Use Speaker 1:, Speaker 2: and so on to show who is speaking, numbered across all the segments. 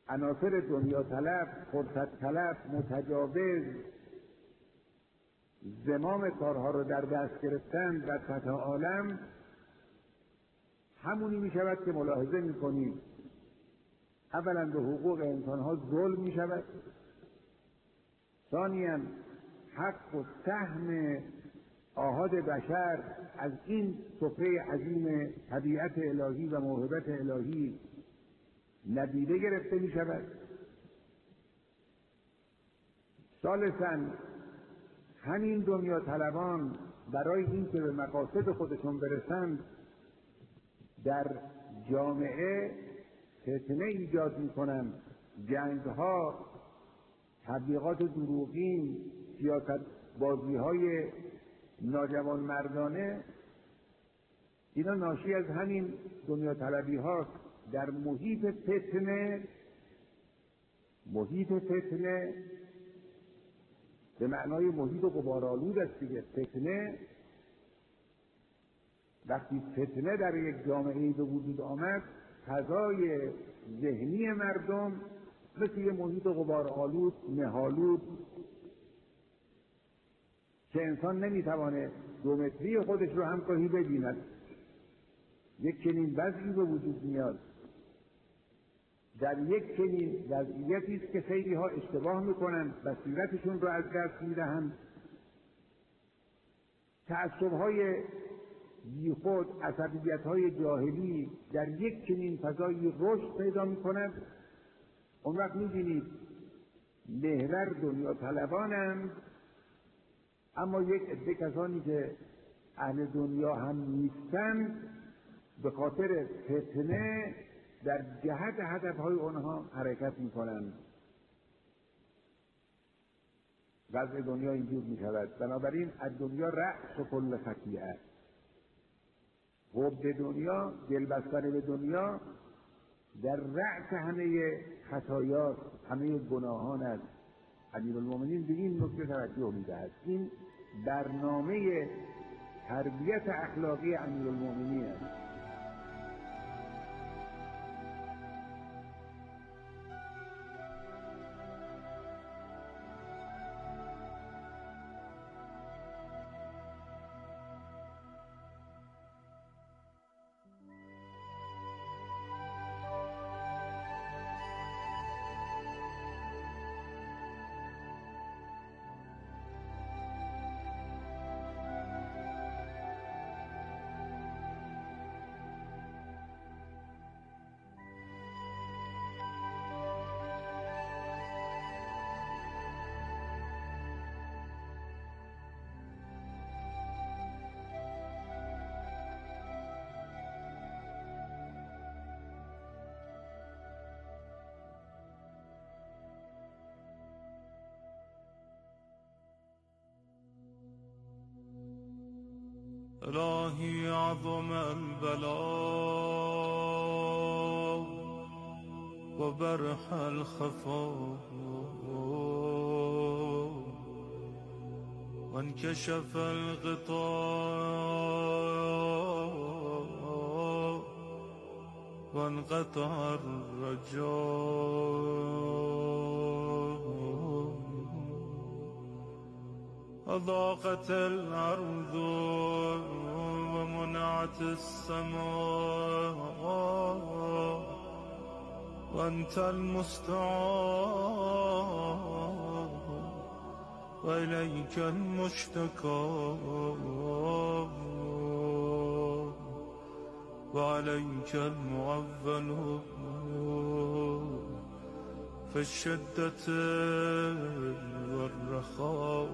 Speaker 1: عناصر دنیا طلب، فرصت طلب، متجاوز، زمام کارها رو در دست گرفتن در سطح عالم، همونی می شود که ملاحظه می کنید اولا به حقوق انسانها ظلم می شود، ثانیاً حق و سهم آحاد بشر از این سفره عظیم طبیعت الهی و موهبت الهی ندیده گرفته می شود. ثالثاً همین دنیا طلبان برای این که به مقاصد خودشون برسند در جامعه فتنه ایجاد می کنند، جنگها، تبلیغات دروغین، سیاست بازی های ناجوان مردانه، اینا ناشی از همین دنیا طلبی هاست. در محیط فتنه به معنای محیط غبارآلود است دیگه. فتنه، وقتی فتنه در یک جامعه به وجود آمد، فضای ذهنی مردم مثل یه محیط غبارآلود، مه‌آلود که انسان نمیتوانه دومتری خودش رو هم گاهی ببیند، یک چنین وضعی به وجود میاد. در یک چنین وضعیتی است که خیلی ها اشتباه میکنند، بصیرتشون رو از دست میدهند، تعصب‌های بیخود، عصبیت‌های جاهلی در یک چنین فضایی رشد پیدا میکند. اون وقت میبینید محور دنیا طلبانند، اما یک عده کسانی که اهل دنیا هم نیستند به خاطر فتنه در جهت هدفهای آنها حرکت میکنند. وضع دنیا اینجور میشود. بنابراین از دنیا رأس و کل خطیئه، حب دنیا، دلبستن به دنیا در رأس همه خطایاست، همه گناهان است. امیرالمومنین به این نکته توجه می‌دهد. این برنامه تربیت اخلاقی امیرالمومنین است.
Speaker 2: الهی عظم البلاء و برح الخفا و انکشف الغطاء و انقطع الرجاء وضاقت الأرض ومنعت السماء وأنت المستعان وإليك المشتكى وعليك المعول في الشدة والرخاء.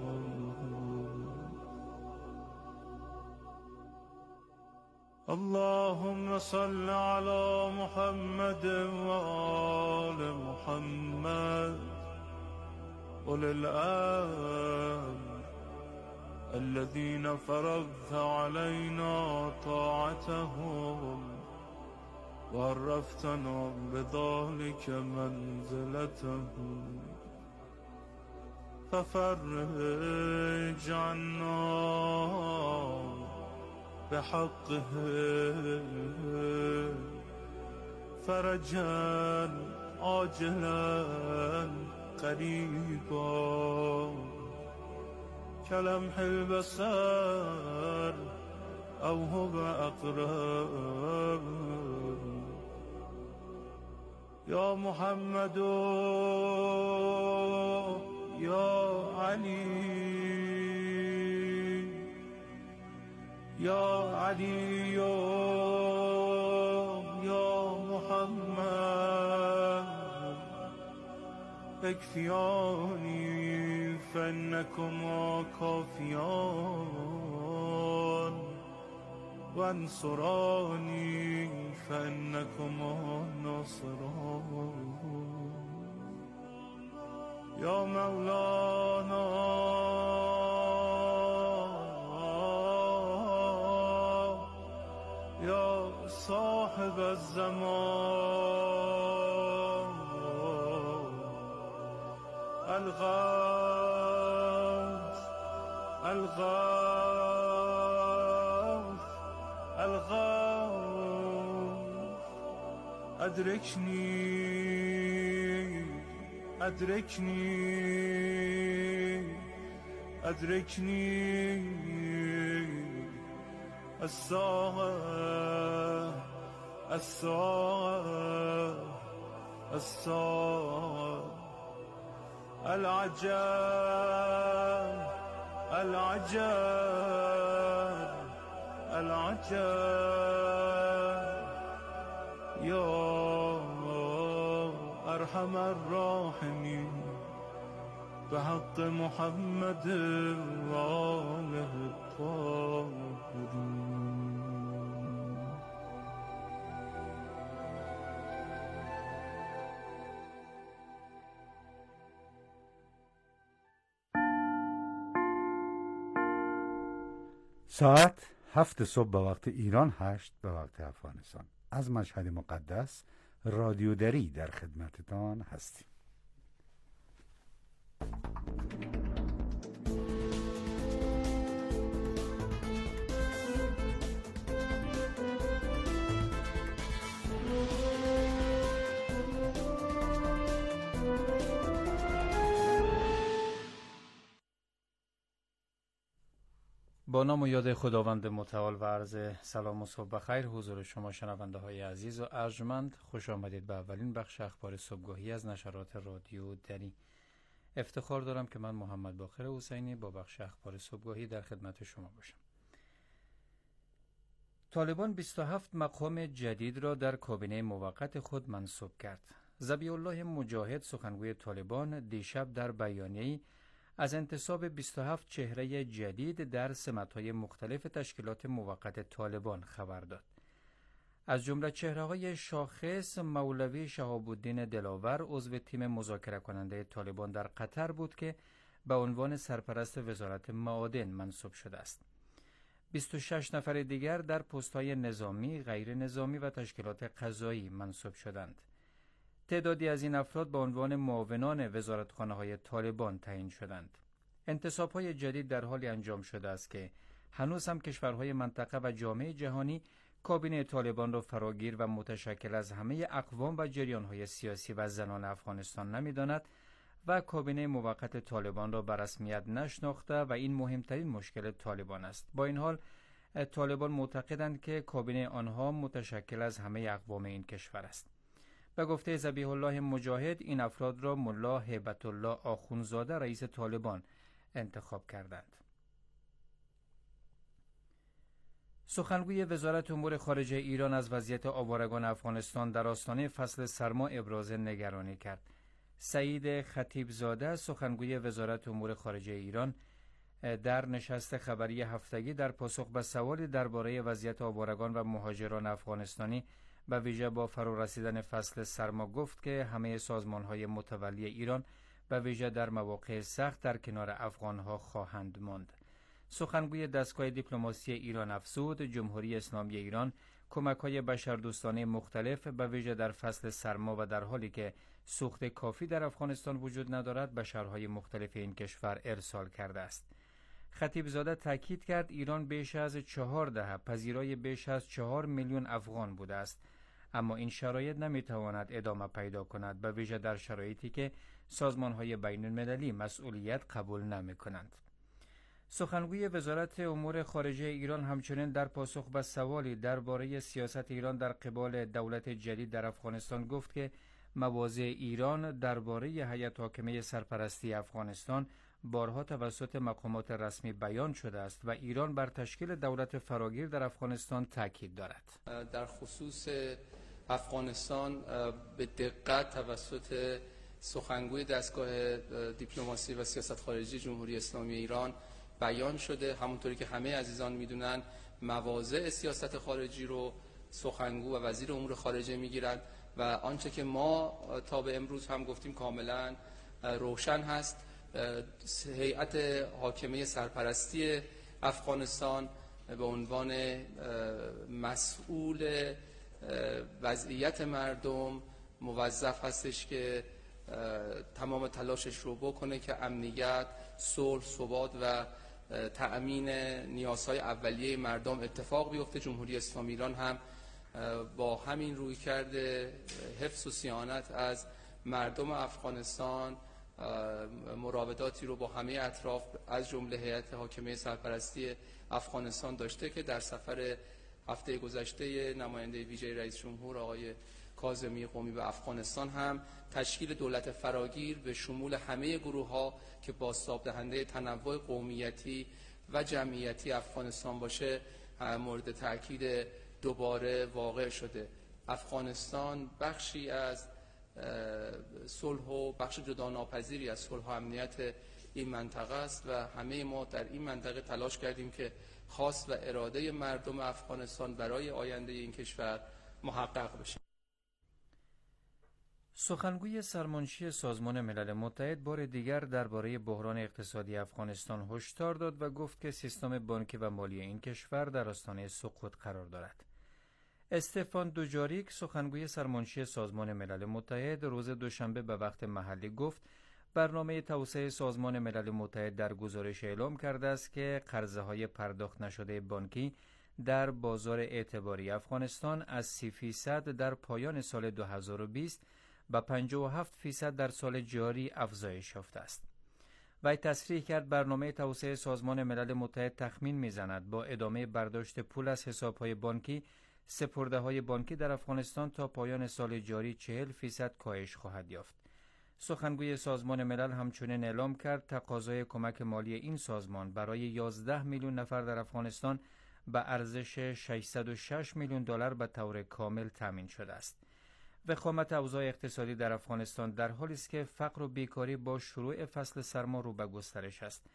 Speaker 2: اللهم صل على محمد وآل محمد أولي الأمر الذين فرضت علينا طاعتهم وعرفتنا بذلك منزلتهم ففرج عنا بحقه فرجا عاجلا قریبا کلمح البصر او هو اقرب یا محمد یا علی یا علی یا محمد اکفیانی فانکما کافیان وانصرانی فانکما ناصران یا مولانا یا صاحب الزمان الغوث الغوث الغوث ادرکنی ادرکنی ادرکنی الساعة الساعة الساعة العجب العجب العجب يا أرحم الراحمين بحق محمد وآله الطاهرين.
Speaker 3: ساعت 7 صبح به وقت ایران، 8 به وقت افغانستان. از مشهد مقدس رادیو دری در خدمتتان هستیم. با نام و یاد خداوند متعال و عرض سلام و صبح بخیر حضور شما شنونده های عزیز و ارجمند. خوش آمدید به اولین بخش اخبار صبحگاهی از نشرات رادیو دری. افتخار دارم که من محمد باقر حسینی با بخش اخبار صبحگاهی در خدمت شما باشم. طالبان 27 مقام جدید را در کابینه موقت خود منصوب کرد. ذبیح الله مجاهد سخنگوی طالبان دیشب در بیانیه‌ای از انتصاب 27 چهره جدید در سمت‌های مختلف تشکیلات موقت طالبان خبر داد. از جمله چهره‌های شاخص مولوی شهاب الدین دلاور عضو تیم مذاکره کننده طالبان در قطر بود که به عنوان سرپرست وزارت معادن منصوب شده است. 26 نفر دیگر در پست‌های نظامی، غیر نظامی و تشکیلات قضایی منصوب شدند. تعدادی از این افراد به عنوان معاونان وزارتخانه‌های طالبان تعیین شدند. انتصاب‌های جدید در حالی انجام شده است که هنوز هم کشورهای منطقه و جامعه جهانی کابینه طالبان را فراگیر و متشکل از همه اقوام و جریان‌های سیاسی و زنان افغانستان نمی‌داند و کابینه موقت طالبان را به رسمیت نشناخته و این مهمترین مشکل طالبان است. با این حال طالبان معتقدند که کابینه آنها متشکل از همه اقوام این کشور است. به گفته ذبیح الله مجاهد این افراد را ملا هیبت الله آخوندزاده رئیس طالبان انتخاب کردند. سخنگوی وزارت امور خارجه ایران از وضعیت آوارگان افغانستان در آستانه فصل سرما ابراز نگرانی کرد. سعید خطیبزاده سخنگوی وزارت امور خارجه ایران در نشست خبری هفتگی در پاسخ به سوالی درباره وضعیت آوارگان و مهاجران افغانستانی به ویژه با فرو رسیدن فصل سرما گفت که همه سازمان‌های متولی ایران به ویژه در مواقع سخت در کنار افغان‌ها خواهند ماند. سخنگوی دستگاه دیپلماسی ایران افزود جمهوری اسلامی ایران کمک‌های بشردوستانه مختلف به ویژه در فصل سرما و در حالی که سوخت کافی در افغانستان وجود ندارد به شهرهای مختلف این کشور ارسال کرده است. خطیبزاده تاکید کرد ایران بیش از 4 دهه پذیرای بیش از 4 میلیون افغان بوده است. اما این شرایط نمیتواند ادامه پیدا کند، به ویژه در شرایطی که سازمان‌های بین‌المللی مسئولیت قبول نمی‌کنند. سخنگوی وزارت امور خارجه ایران همچنین در پاسخ به سوالی درباره سیاست ایران در قبال دولت جدید در افغانستان گفت که مواضع ایران درباره هیئت حاکمه سرپرستی افغانستان بارها توسط مقامات رسمی بیان شده است و ایران بر تشکیل دولت فراگیر در افغانستان تاکید دارد.
Speaker 4: در خصوص افغانستان به دقت توسط سخنگوی دستگاه دیپلماسی و سیاست خارجی جمهوری اسلامی ایران بیان شده. همونطوری که همه عزیزان میدونن مواضع سیاست خارجی رو سخنگو و وزیر امور خارجه میگیرند و آنچه که ما تا به امروز هم گفتیم کاملا روشن هست. هیئت حاکمه سرپرستی افغانستان به عنوان مسئول وضعیت مردم موظف هستش که تمام تلاشش رو بکنه که امنیت، صلح، ثبات و تأمین نیازهای اولیه مردم اتفاق بیفته. جمهوری اسلامی ایران هم با همین رویکرد حفظ و صیانت از مردم افغانستان مراوداتی رو با همه اطراف از جمله هیئت حاکمه سرپرستی افغانستان داشته که در سفر هفته گذشته نماینده ویژه رئیس جمهور آقای کاظمی قومی به افغانستان هم تشکیل دولت فراگیر به شمول همه گروه‌ها که بازتاب دهنده تنوع قومیتی و جمعیتی افغانستان باشه مورد تاکید دوباره واقع شده. افغانستان بخشی از صلح و بخش جدا ناپذیری از صلح و امنیت این منطقه است و همه ما در این منطقه تلاش کردیم که خواست و اراده مردم افغانستان برای آینده این کشور محقق بشه.
Speaker 3: سخنگوی سرمنشی سازمان ملل متحد بار دیگر درباره بحران اقتصادی افغانستان هشدار داد و گفت که سیستم بانکی و مالی این کشور در آستانه سقوط قرار دارد. استفان دوجاریک سخنگوی سرمنشی سازمان ملل متحد روز دوشنبه به وقت محلی گفت برنامه توسعه سازمان ملل متحد در گزارش اعلام کرده است که قرضه‌های پرداخت نشده بانکی در بازار اعتباری افغانستان از 30% در پایان سال 2020 به 57% در سال جاری افزایش یافته است. وی تصریح کرد برنامه توسعه سازمان ملل متحد تخمین می‌زند با ادامه برداشت پول از حساب‌های بانکی سپرده‌های بانکی در افغانستان تا پایان سال جاری 40% کاهش خواهد یافت. سخنگوی سازمان ملل همچنین اعلام کرد تقاضای کمک مالی این سازمان برای 11 میلیون نفر در افغانستان به ارزش 606 میلیون دلار به طور کامل تامین شده است. وخامت اوضاع اقتصادی در افغانستان در حالی است که فقر و بیکاری با شروع فصل سرما رو به گسترش است.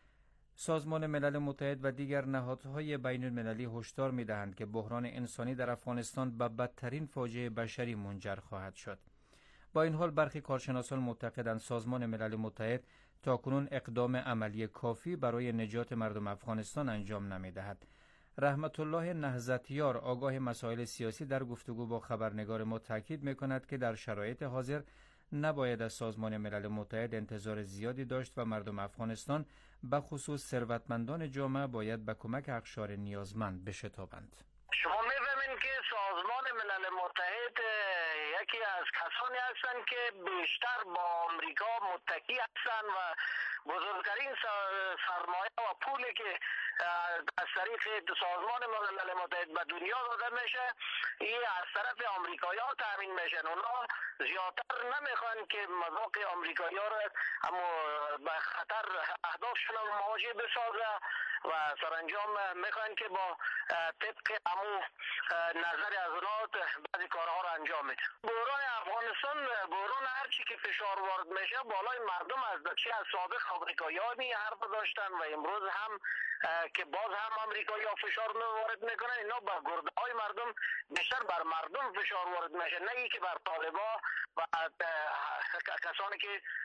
Speaker 3: سازمان ملل متحد و دیگر نهادهای بین المللی هشدار می‌دهند که بحران انسانی در افغانستان به بدترین فاجعه بشری منجر خواهد شد. با این حال برخی کارشناسان معتقدند سازمان ملل متحد تاکنون اقدام عملی کافی برای نجات مردم افغانستان انجام نمی‌دهد. رحمت الله نهضتیار آگاه مسائل سیاسی در گفتگو با خبرنگار ما تاکید می‌کند که در شرایط حاضر نباید از سازمان ملل متحد انتظار زیادی داشت و مردم افغانستان به خصوص ثروتمندان جامعه باید به کمک اقشار نیازمند بشتابند.
Speaker 5: شما می‌فهمید که سازمان ملل متحد یکی از کسانی هستند که بیشتر با آمریکا متکی هستند و بزرگترین سرمایه و پولی که از طریق سازمان ملل متحد به دنیا داده میشه این از طرف آمریکایی‌ها تامین میشن. اونا زیادتر نمیخوان که مذاق آمریکایی‌ها را اما به خطر اهدافشون مواجه بسازه و سرانجام میخوان که با طبق امو نظر از اونا بعضی کارها را انجام میده. بحران افغانستان بحران هرچی که فشار وارد میشه بالای مردم از چی از سابق آمریکایی‌ها حرف داشتن و امروز هم که باز هم آمریکایی‌ها فشار وارد میکنن. اینا بر گرده‌های مردم بیشتر بر مردم فشار وارد میشه، نه اینکه بر طالبان و کسانی که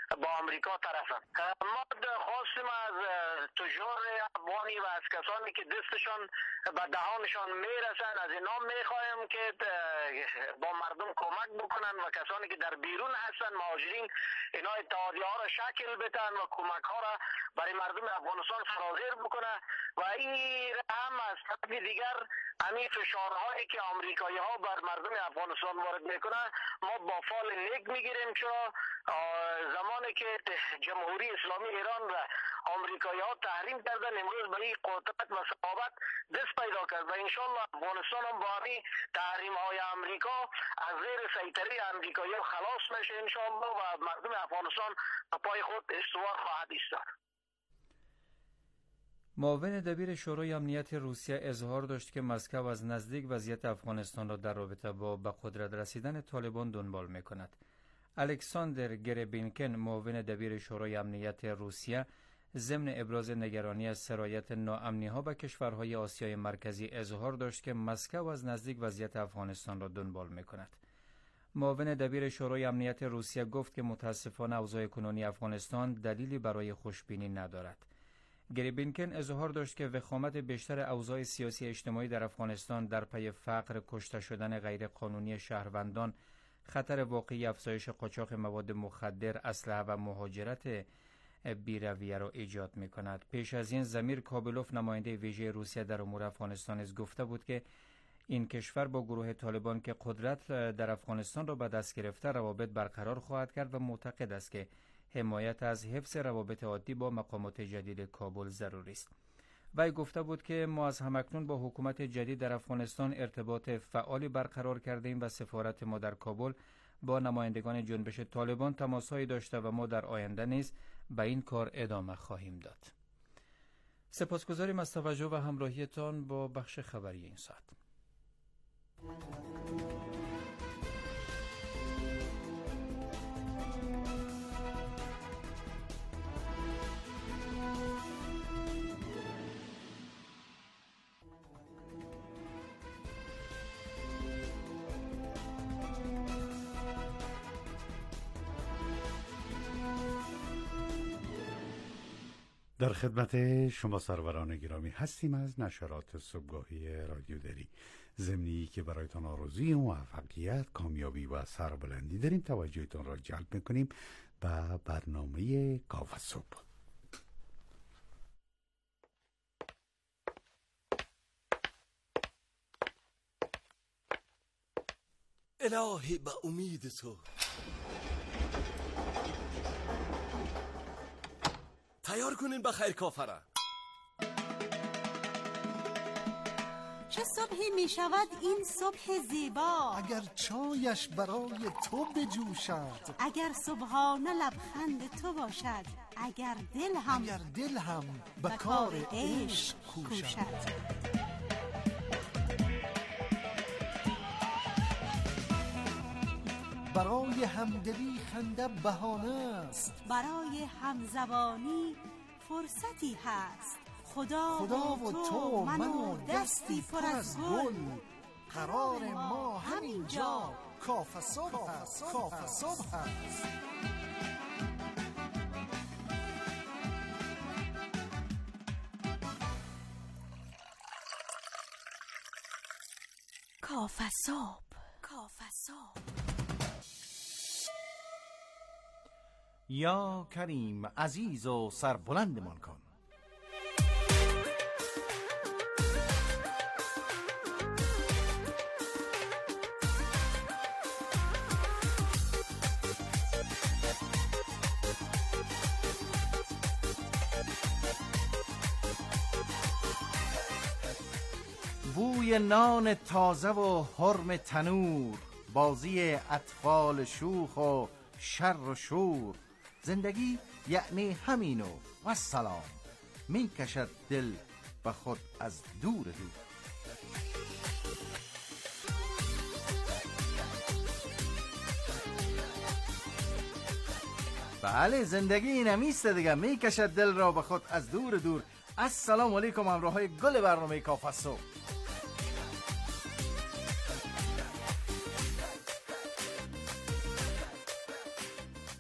Speaker 5: با آمریکا طرفن. ما خواستیم از تجار افغانی و از کسانی که دستشان به دهانشان میرسن از اینا میخوایم که با مردم کمک بکنن و کسانی که در بیرون هستن مهاجرین اینا اتحادیه ها را شکل بدن و کمک ها را برای مردم افغانستان فراگیر بکنه و این هم از طرف دیگر همین فشارهایی که آمریکایی ها بر مردم افغانستان وارد میکنه ما با فال نیک میگیریم، چرا زمانی که جمهوری اسلامی ایران را آمریکایی ها تحریم کردن امروز به این قدرت و صحابت دست پیدا کرد و انشالله افغانستان هم با همین تحریم های آمریکا از زیر سیطره آمریکایی ها خلاص میشه انشالله و مردم افغانستان به پای خود استوار خواهد ایستاد.
Speaker 3: معاون دبیر شورای امنیت روسیه اظهار داشت که مسکو از نزدیک وضعیت افغانستان را در رابطه با به قدرت رسیدن طالبان دنبال می‌کند. الکساندر گربینکن معاون دبیر شورای امنیت روسیه ضمن ابراز نگرانی از سرایت ناامنی‌ها به کشورهای آسیای مرکزی اظهار داشت که مسکو از نزدیک وضعیت افغانستان را دنبال می‌کند. معاون دبیر شورای امنیت روسیه گفت که متاسفانه اوضاع کنونی افغانستان دلیلی برای خوشبینی ندارد. گریبینکن اظهار داشت که وخامت بیشتر اوضاع سیاسی اجتماعی در افغانستان در پی فقر، کشته شدن غیرقانونی شهروندان، خطر واقعی افزایش قاچاق مواد مخدر، اسلحه و مهاجرت بی‌رویه را ایجاد می‌کند. پیش از این زمیر کابلوف نماینده ویژه روسیه در امور افغانستان از گفته بود که این کشور با گروه طالبان که قدرت در افغانستان را به دست گرفته روابط برقرار خواهد کرد و معتقد است که حمایت از حفظ روابط عادی با مقامات جدید کابل ضروری است. وی گفته بود که ما از همکنون با حکومت جدید در افغانستان ارتباط فعالی برقرار کرده ایم و سفارت ما در کابل با نمایندگان جنبش طالبان تماسهایی داشته و ما در آینده نیز به این کار ادامه خواهیم داد. سپاسگزاریم از توجه و همراهیتان با بخش خبری این ساعت.
Speaker 6: در خدمت شما سروران گرامی هستیم از نشرات صبحگاهی رادیو دری. ضمنی که برایتان آرزوی موفقیت، کامیابی و سربلندی داریم. توجهتان را جلب میکنیم به برنامه کاف صبح.
Speaker 7: الهی به امید تو تیار کنین بخیر کافره.
Speaker 8: چه صبحی می شود این صبح زیبا،
Speaker 9: اگر چایش برای تو بجوشد،
Speaker 8: اگر صبحانه لبخند تو باشد، اگر دل هم به کار عشق کوشد.
Speaker 9: برای همدلی خنده بهانه است،
Speaker 8: برای همزبانی فرصتی هست. خدا و تو من و دستی پر از گل،
Speaker 9: قرار ما همینجا کاف صبح است.
Speaker 8: کاف صبح.
Speaker 10: یا کریم عزیز و سربلندمان کن. بوی نان تازه و حرم تنور، بازی اطفال شوخ و شر و شور، زندگی یعنی همینو و سلام، می کشد دل به خود از دور. بله، زندگی این همیسته دیگه، می کشد دل را به خود از دور. السلام علیکم همراهای گل برنامه کاف صبح.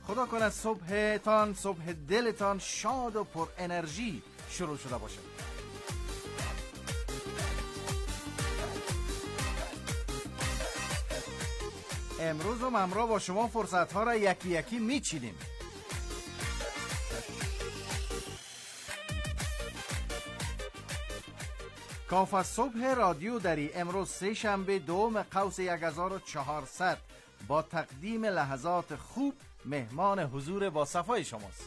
Speaker 10: خدا کنه صبحتان، صبح دلتان شاد و پر انرژی شروع شده باشه. امروز هم همراه با شما فرصت‌ها را یکی یکی میچینیم. کاف صبح رادیو دری امروز سه شنبه دوم قوس 1400 با تقدیم لحظات خوب مهمان حضور با صفای شماست.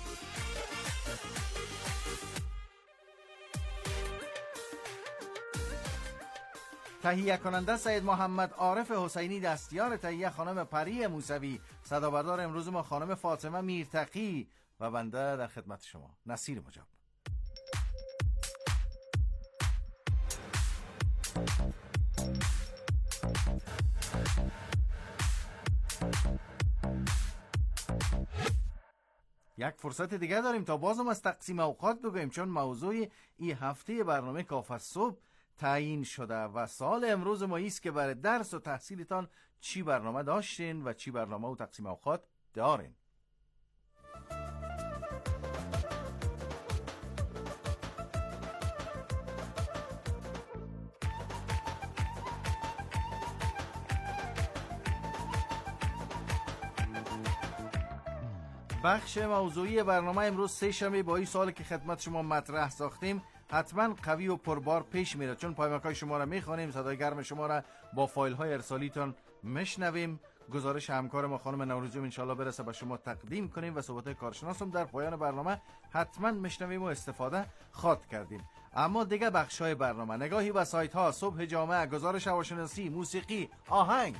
Speaker 10: تهیه کننده سید محمد عارف حسینی، دستیار تهیه خانم پری موسوی، صدابردار امروز ما خانم فاطمه میرتقی و بنده در خدمت شما نصیر مجاب. یک فرصت دیگه داریم تا بازم از تقسیم اوقات بگویم، چون موضوع این هفته برنامه کاف صبح تعیین شده و سال امروز ما ایست که برای درس و تحصیلتان چی برنامه داشتین و چی برنامه و تقسیم اوقات دارین. بخش موضوعی برنامه امروز سه شنبه با این سوالی که خدمت شما مطرح ساختیم حتما قوی و پربار پیش میره، چون پیامک‌های شما را میخوانیم، صدای گرم شما را با فایل‌های ارسالیتان میشنویم، گزارش همکار ما خانم نوروزی ان شاءالله برسه به شما تقدیم کنیم و صحبت‌های کارشناس هم در پایان برنامه حتما میشنویم و استفاده خواهد کردیم. اما دیگه بخش‌های برنامه، نگاهی به سایت‌ها، صبح جامعه، گزارش هواشناسی، موسیقی، آهنگ.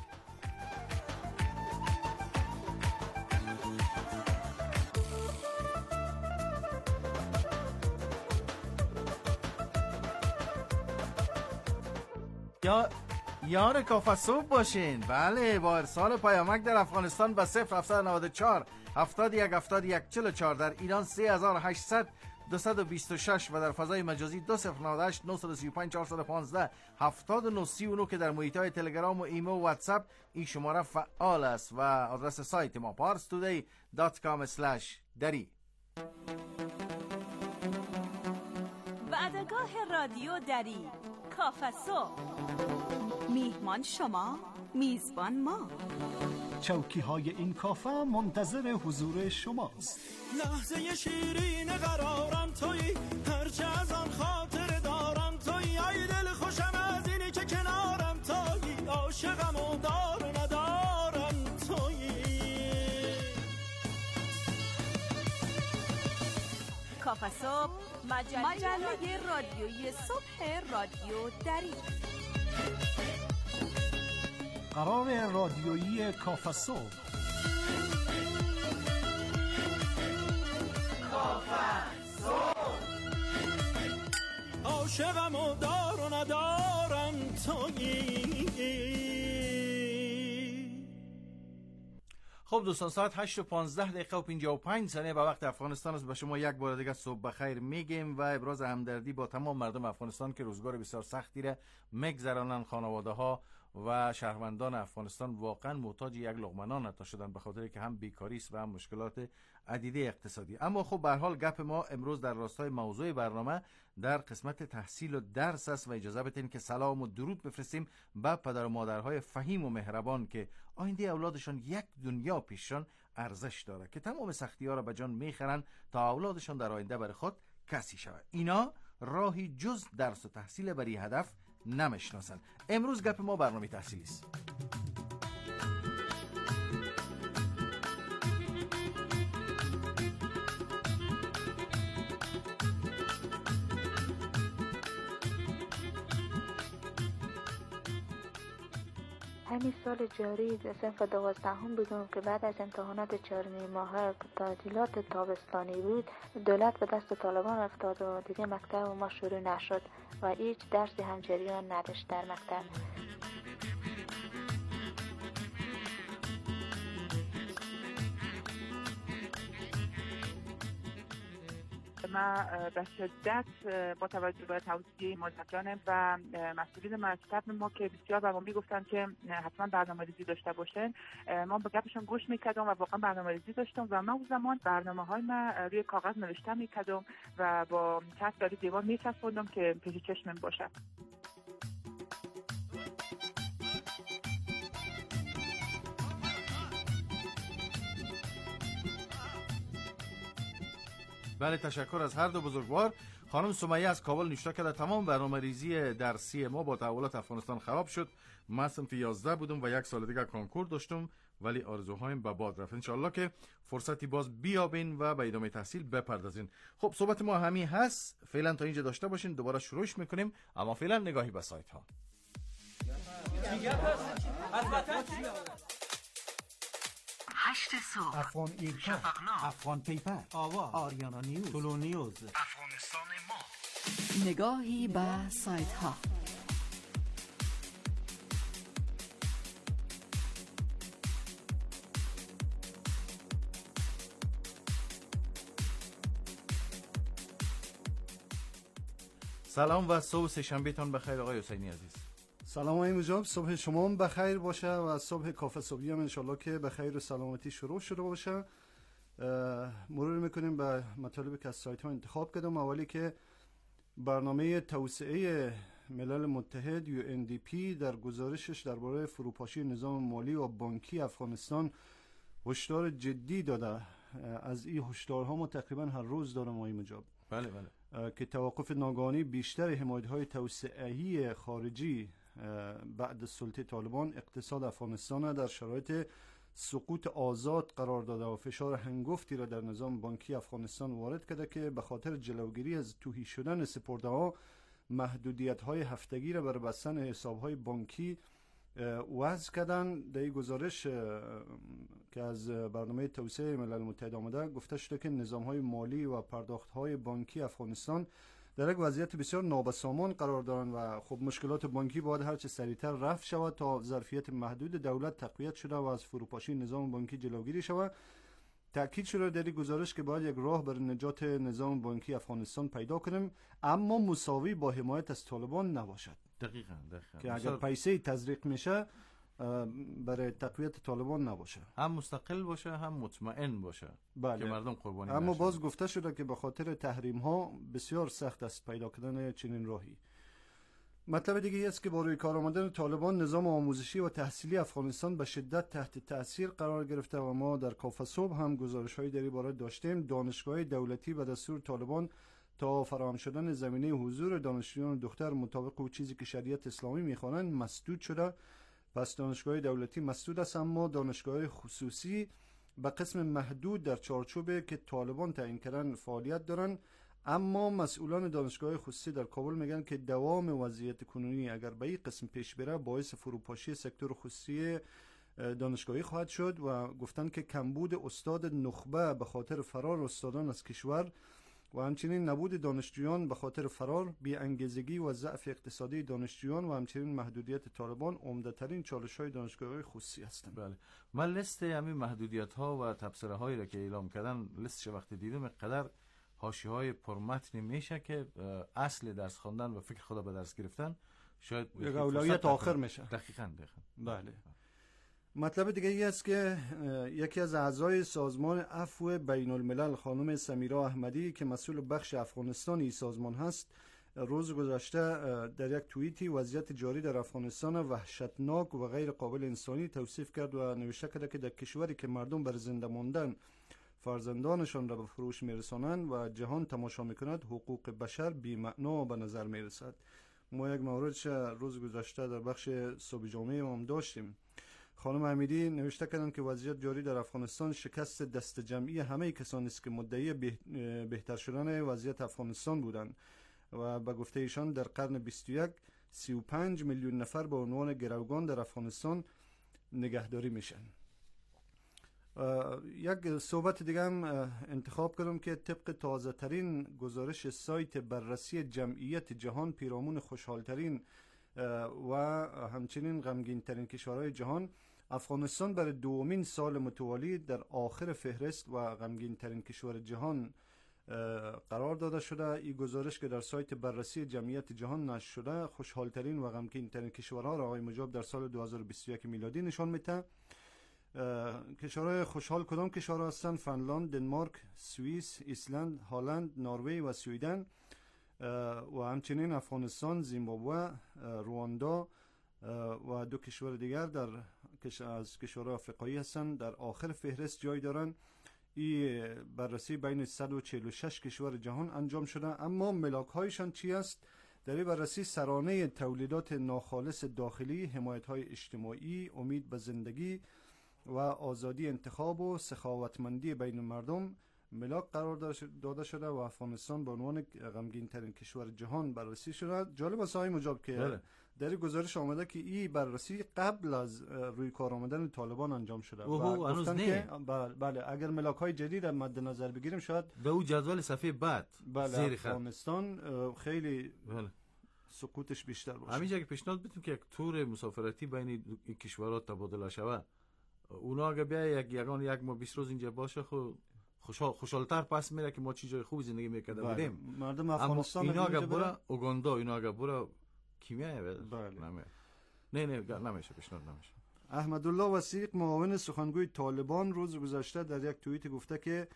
Speaker 10: یا یار کاف صبح باشین. بله، با ارسال پیامک در افغانستان به 0794 71 71 44، در ایران 3800 226 و در فضای مجازی 2098 935 415 7939 که در محیط‌های تلگرام و ایمو و واتساپ این شماره فعال است و آدرس سایت ما parstoday.com/dari.
Speaker 8: وعدگاه رادیو دری کاف صبح، میهمان شما، میزبان ما.
Speaker 9: چوکی های این کافه منتظر حضور شماست.
Speaker 2: لحظه شیرین قرارم توی، هرچه از آن خاطر دارم توی، ای دل خوشم از اینی که کنارم توی، عاشقم و دار ندارم توی.
Speaker 8: کاف صبح، مجله رادیویی صبح رادیو دری.
Speaker 9: قرار رادیویی کاف صبح.
Speaker 2: کاف صبح، عاشقم و دار و ندارم تویی.
Speaker 10: خب دوستان، ساعت 8:15 و 55 ثانیه به وقت افغانستان است. به شما یک بار دیگه صبح بخیر میگیم و ابراز همدردی با تمام مردم افغانستان که روزگار بسیار سختی را میگذرانن. خانواده ها و شهروندان افغانستان واقعا محتاج یک لقمه نان حتی شدن، به خاطر که هم بیکاری است و هم مشکلات عدیده اقتصادی. اما خب به هر حال گپ ما امروز در راستای موضوع برنامه در قسمت تحصیل و درس است و اجازه بدین که سلام و درود بفرستیم به پدر و مادرهای فهیم و مهربان که آینده اولادشان یک دنیا پیششان ارزش داره، که تمام سختی‌ها را به جان میخرن تا اولادشان در آینده برای خود کسی شود. اینا راهی جز درس و تحصیل برای هدف نمیشناسن. امروز گپ ما برنامه تحصیلی است.
Speaker 11: همین سال جاری صنف 12 بودم که بعد از امتحانات 4 ماهه که تعطیلات تابستانی بود، دولت به دست طالبان افتاد و دیگه مکتب ما شروع نشد و هیچ درسی هم جریان نداشت در مکتب.
Speaker 12: ما به شدت با توجه به توصیه مدیران و مسئولین مکتب ما که بسیار به ما میگفتن که حتما برنامه‌ریزی داشته باشن، ما به گپشون گوش میکردم و واقعا برنامه‌ریزی داشتم و من اون زمان برنامه‌های ما روی کاغذ نوشته میکردم و با چسب داری دیوار میچسبوندم که پیش چشمم باشه.
Speaker 10: بله، تشکر از هر دو بزرگوار. خانم سمیه از کابل نوشته کرده تمام برنامه‌ریزی درسی ما با تحولات افغانستان خراب شد. من صنف 11 بودم و 1 سال دیگه کنکور داشتم ولی آرزوهایم به باد رفت. انشالله که فرصتی باز بیابین و به ادامه تحصیل بپردازین. خب صحبت ما همین هست، فعلا تا اینجا داشته باشین، دوباره شروعش میکنیم، اما فعلا نگاهی به سایت ها.
Speaker 13: هشت صبح،
Speaker 9: افغان ایرکا،
Speaker 13: شفقنامه،
Speaker 9: افغان پیپر،
Speaker 13: آوا،
Speaker 9: آریانا نیوز، طلو نیوز،
Speaker 13: افغانستان ما.
Speaker 8: نگاهی به سایت ها.
Speaker 10: سلام و صبح سه‌شنبه تان بخیر آقای حسینی عزیز.
Speaker 14: سلام آقای مجاب، صبح شما هم بخیر باشه و صبح کافه صبحی هم انشالله که بخیر و سلامتی شروع شده باشه. مرور میکنیم به مطالبی که از سایت ها انتخاب کردم. اولی که برنامه توسعه ملل متحد UNDP در گزارشش درباره فروپاشی نظام مالی و بانکی افغانستان هشدار جدی داده. از این هشدارها ما تقریبا هر روز دارم آقای مجاب.
Speaker 10: بله بله.
Speaker 14: که توقف ناگهانی بیشتر حمایت‌های توسعه‌ای خارجی بعد از سلطه طالبان اقتصاد افغانستان در شرایط سقوط آزاد قرار داده و فشار هنگفتی را در نظام بانکی افغانستان وارد کرده که به خاطر جلوگیری از تهی شدن سپرده‌ها محدودیت‌های هفتگی را بر بستن حساب‌های بانکی وضع کردن. در این گزارش که از برنامه توسعه ملل متحد آمده گفته شده که نظام‌های مالی و پرداخت‌های بانکی افغانستان در یک وضعیت بسیار نابسامان قرار دارند و خب مشکلات بانکی باید هرچه سریعتر رفع شود تا ظرفیت محدود دولت تقویت شده و از فروپاشی نظام بانکی جلوگیری شود. تأکید شده در این گزارش که باید یک راه برای نجات نظام بانکی افغانستان پیدا کنیم، اما مساوی با حمایت از طالبان نباشد.
Speaker 10: دقیقاً.
Speaker 14: که اگر پیسه تزریق میشه برای تقویت طالبان نباشه،
Speaker 10: هم مستقل باشه هم مطمئن باشه.
Speaker 14: بله.
Speaker 10: که مردم قربانی
Speaker 14: اما
Speaker 10: نشن.
Speaker 14: باز گفته شده که به خاطر تحریم ها بسیار سخت است پیدا کردن چنین راهی. مطلب دیگه است که با روی کار آمدن طالبان نظام آموزشی و تحصیلی افغانستان به شدت تحت تاثیر قرار گرفته و ما در کافه صبح هم گزارش‌های در این باره داشتیم. دانشگاه دولتی به دستور طالبان تا فراهم شدن زمینه حضور دانشجویان دختر مطابق او چیزی که شریعت اسلامی می‌خوانند مسدود شده. پس دانشگاه دولتی مسدود است، اما دانشگاه خصوصی به قسم محدود در چارچوبی که طالبان تعیین کردن فعالیت دارن. اما مسئولان دانشگاه خصوصی در کابل میگن که دوام وضعیت کنونی اگر به این قسم پیش بره باعث فروپاشی سکتور خصوصی دانشگاهی خواهد شد و گفتن که کمبود استاد نخبه به خاطر فرار استادان از کشور و همچنین نبود دانشجویان به خاطر فرار، بی‌انگیزگی و ضعف اقتصادی دانشجویان و همچنین محدودیت طالبان عمده‌ترین چالش‌های دانشگاه‌های خصوصی هستند.
Speaker 10: بله. من لیست همین محدودیت‌ها و تبصره‌هایی را که اعلام کردن لیستش وقتی دیدم قدر حاشیه‌های پرمتنی میشه که اصل درس خواندن و فکر خدا به درس گرفتن شاید
Speaker 14: یک اولویت آخر میشه.
Speaker 10: دقیقاً.
Speaker 14: بله. مطلب دیگه ای است که یکی از اعضای سازمان عفو بین الملل خانم سمیرا احمدی که مسئول بخش افغانستان این سازمان هست روز گذشته در یک توییتی وضعیت جاری در افغانستان وحشتناک و غیر قابل انسانی توصیف کرد و نوشته کرده که در کشوری که مردم بر زنده ماندن فرزندانشان را به فروش میرسانند و جهان تماشا میکند حقوق بشر بی‌معنا به نظر میرسد. ما یک موردش روز گذشته در بخش صبح جامعه هم داشتیم. خانم امیری نوشته کردند که وضعیت جاری در افغانستان شکست دست جمعی همه کسانی است که مدعی بهتر شدن وضعیت افغانستان بودند و به گفته ایشان در قرن 21 35 میلیون نفر به عنوان گروگان در افغانستان نگهداری میشن. یک صحبت دیگه هم انتخاب کردم که طبق تازه ترین گزارش سایت بررسی جمعیت جهان پیرامون خوشحالترین و همچنین غمگین ترین کشورهای جهان، افغانستان برای دومین سال متوالی در آخر فهرست و غمگین ترین کشور جهان قرار داده شده. این گزارش که در سایت بررسی جمعیت جهان نشر شده خوشحالترین و غمگین‌ترین کشورها را آقای مجاب در سال 2021 میلادی نشان میده. کشورهای خوشحال کدام کشورها هستند؟ فنلاند، دنمارک، سوئیس، ایسلند، هلند، نروژ و سویدن و همچنین افغانستان، زیمبابوه، رواندا و دو کشور دیگر از کشورهای آفریقایی هستند در آخر فهرست جای دارند. این بررسی بین 146 کشور جهان انجام شده. اما ملاک هایشان چی است؟ در این بررسی سرانه تولیدات ناخالص داخلی، حمایت های اجتماعی، امید به زندگی و آزادی انتخاب و سخاوتمندی بین مردم ملاک قرار داده شده و افغانستان به عنوان غمگین ترین کشور جهان بررسی شده. جالب است آقای مجاب که در این گزارش آمده که این بررسی قبل از روی کار آمدن طالبان انجام شده و گفتن که بله اگر ملاک های جدید مد نظر بگیریم شاید
Speaker 15: به او جدول صفحه بعد
Speaker 14: زیر خط افغانستان خیلی سقوطش بیشتر باشه.
Speaker 15: همینجا که پیشنهاد بدیم که یک تور مسافرتی بین این کشورها تبادله شود. اونا اگه بیا یک ما 20 روز اینجا باشه خوشحالتر پس میره که ما چی جای خوب زندگی میکرده بودیم.
Speaker 14: مردم افغانستان
Speaker 15: اینا اگه برا اوگاندا، اینا اگه برا کیمیاه نمیشه پیشنهاد نمیشه.
Speaker 14: احمدالله وثیق معاون سخنگوی طالبان روز گذشته در یک توییت گفته که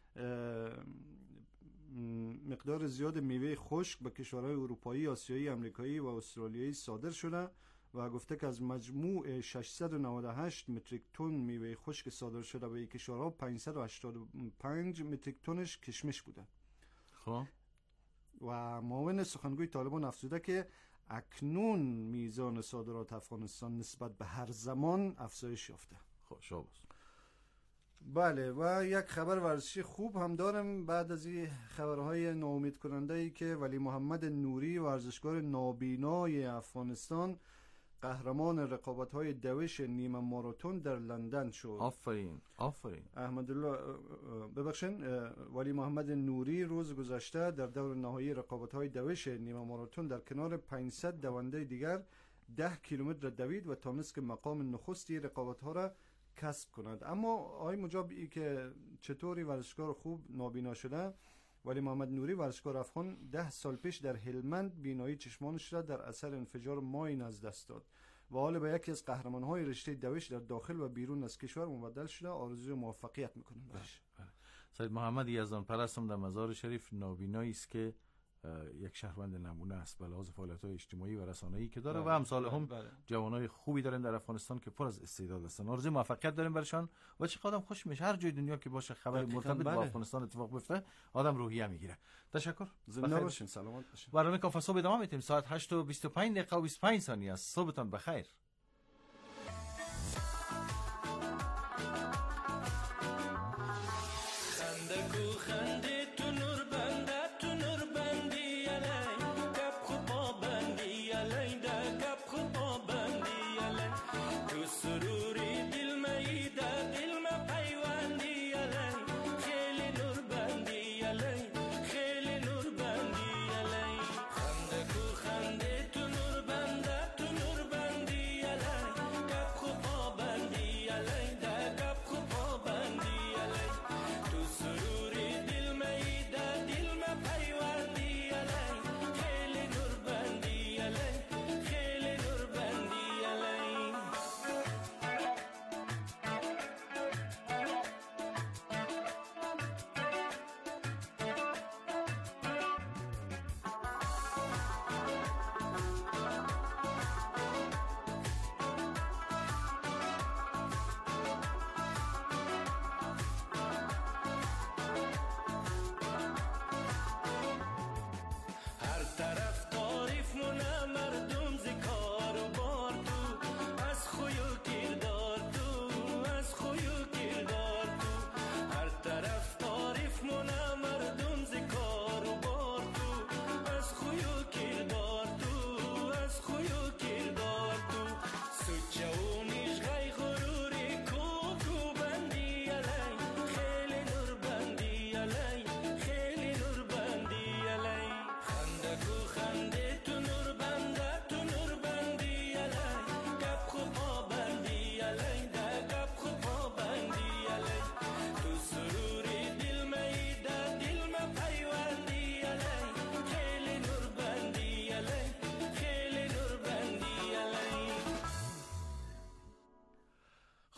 Speaker 14: مقدار زیاد میوه خشک به کشورهای اروپایی، آسیایی، امریکایی و استرالیایی صادر شده و گفته که از مجموع 698 متریک تن میوه خشک صادر شده به این کشورها 585 متریک تنش کشمش بوده.
Speaker 15: خب
Speaker 14: و معاون سخنگوی طالبان افزوده که اکنون میزان صادرات افغانستان نسبت به هر زمان افزایش یافته.
Speaker 15: خب شاباس.
Speaker 14: بله و یک خبر ورزشی خوب هم دارم بعد از این خبرهای ناامید کننده ای که ولی محمد نوری ورزشکار نابینای افغانستان قهرمان رقابت‌های دوش نیمه ماراتون در لندن شد.
Speaker 15: آفرین.
Speaker 14: احمدالله ولی محمد نوری روز گذشته در دور نهایی رقابت‌های دوش نیمه ماراتون در کنار 500 دونده دیگر 10 کیلومتر دوید و تانست که مقام نخستی رقابت‌ها را کسب کند. اما آقای مجاب ای که چطوری ورزشکار خوب نابینا شده؟ ولی محمد نوری ورزشکار افغان 10 سال پیش در هلمند بینایی چشمانش را در اثر انفجار ماین از دست داد و حالا به یکی از قهرمان‌های رشته دوش در داخل و بیرون از کشور مبدل شده. آرزوی موفقیت میکنیم بهش.
Speaker 15: سید محمد یزدان پرست هم در مزار شریف نابینایی است که یک شهروند نمونه است به لحاظ فعالیت‌های اجتماعی و رسانه‌ای که داره و امثال هم جوانای خوبی دارن در افغانستان که پر از استعداد هستن. آرزوی موفقیت داریم برشان و چه آدم خوش میشه هر جای دنیا که باشه خبر مرتبط با افغانستان اتفاق بیفته آدم روحیه میگیره. تشکر.
Speaker 14: زنده باشین، سلامت باشین.
Speaker 15: برنامه کافه صبح ادامه میدیم. ساعت 8:25 و 25 ثانیه است. صبحتون بخیر.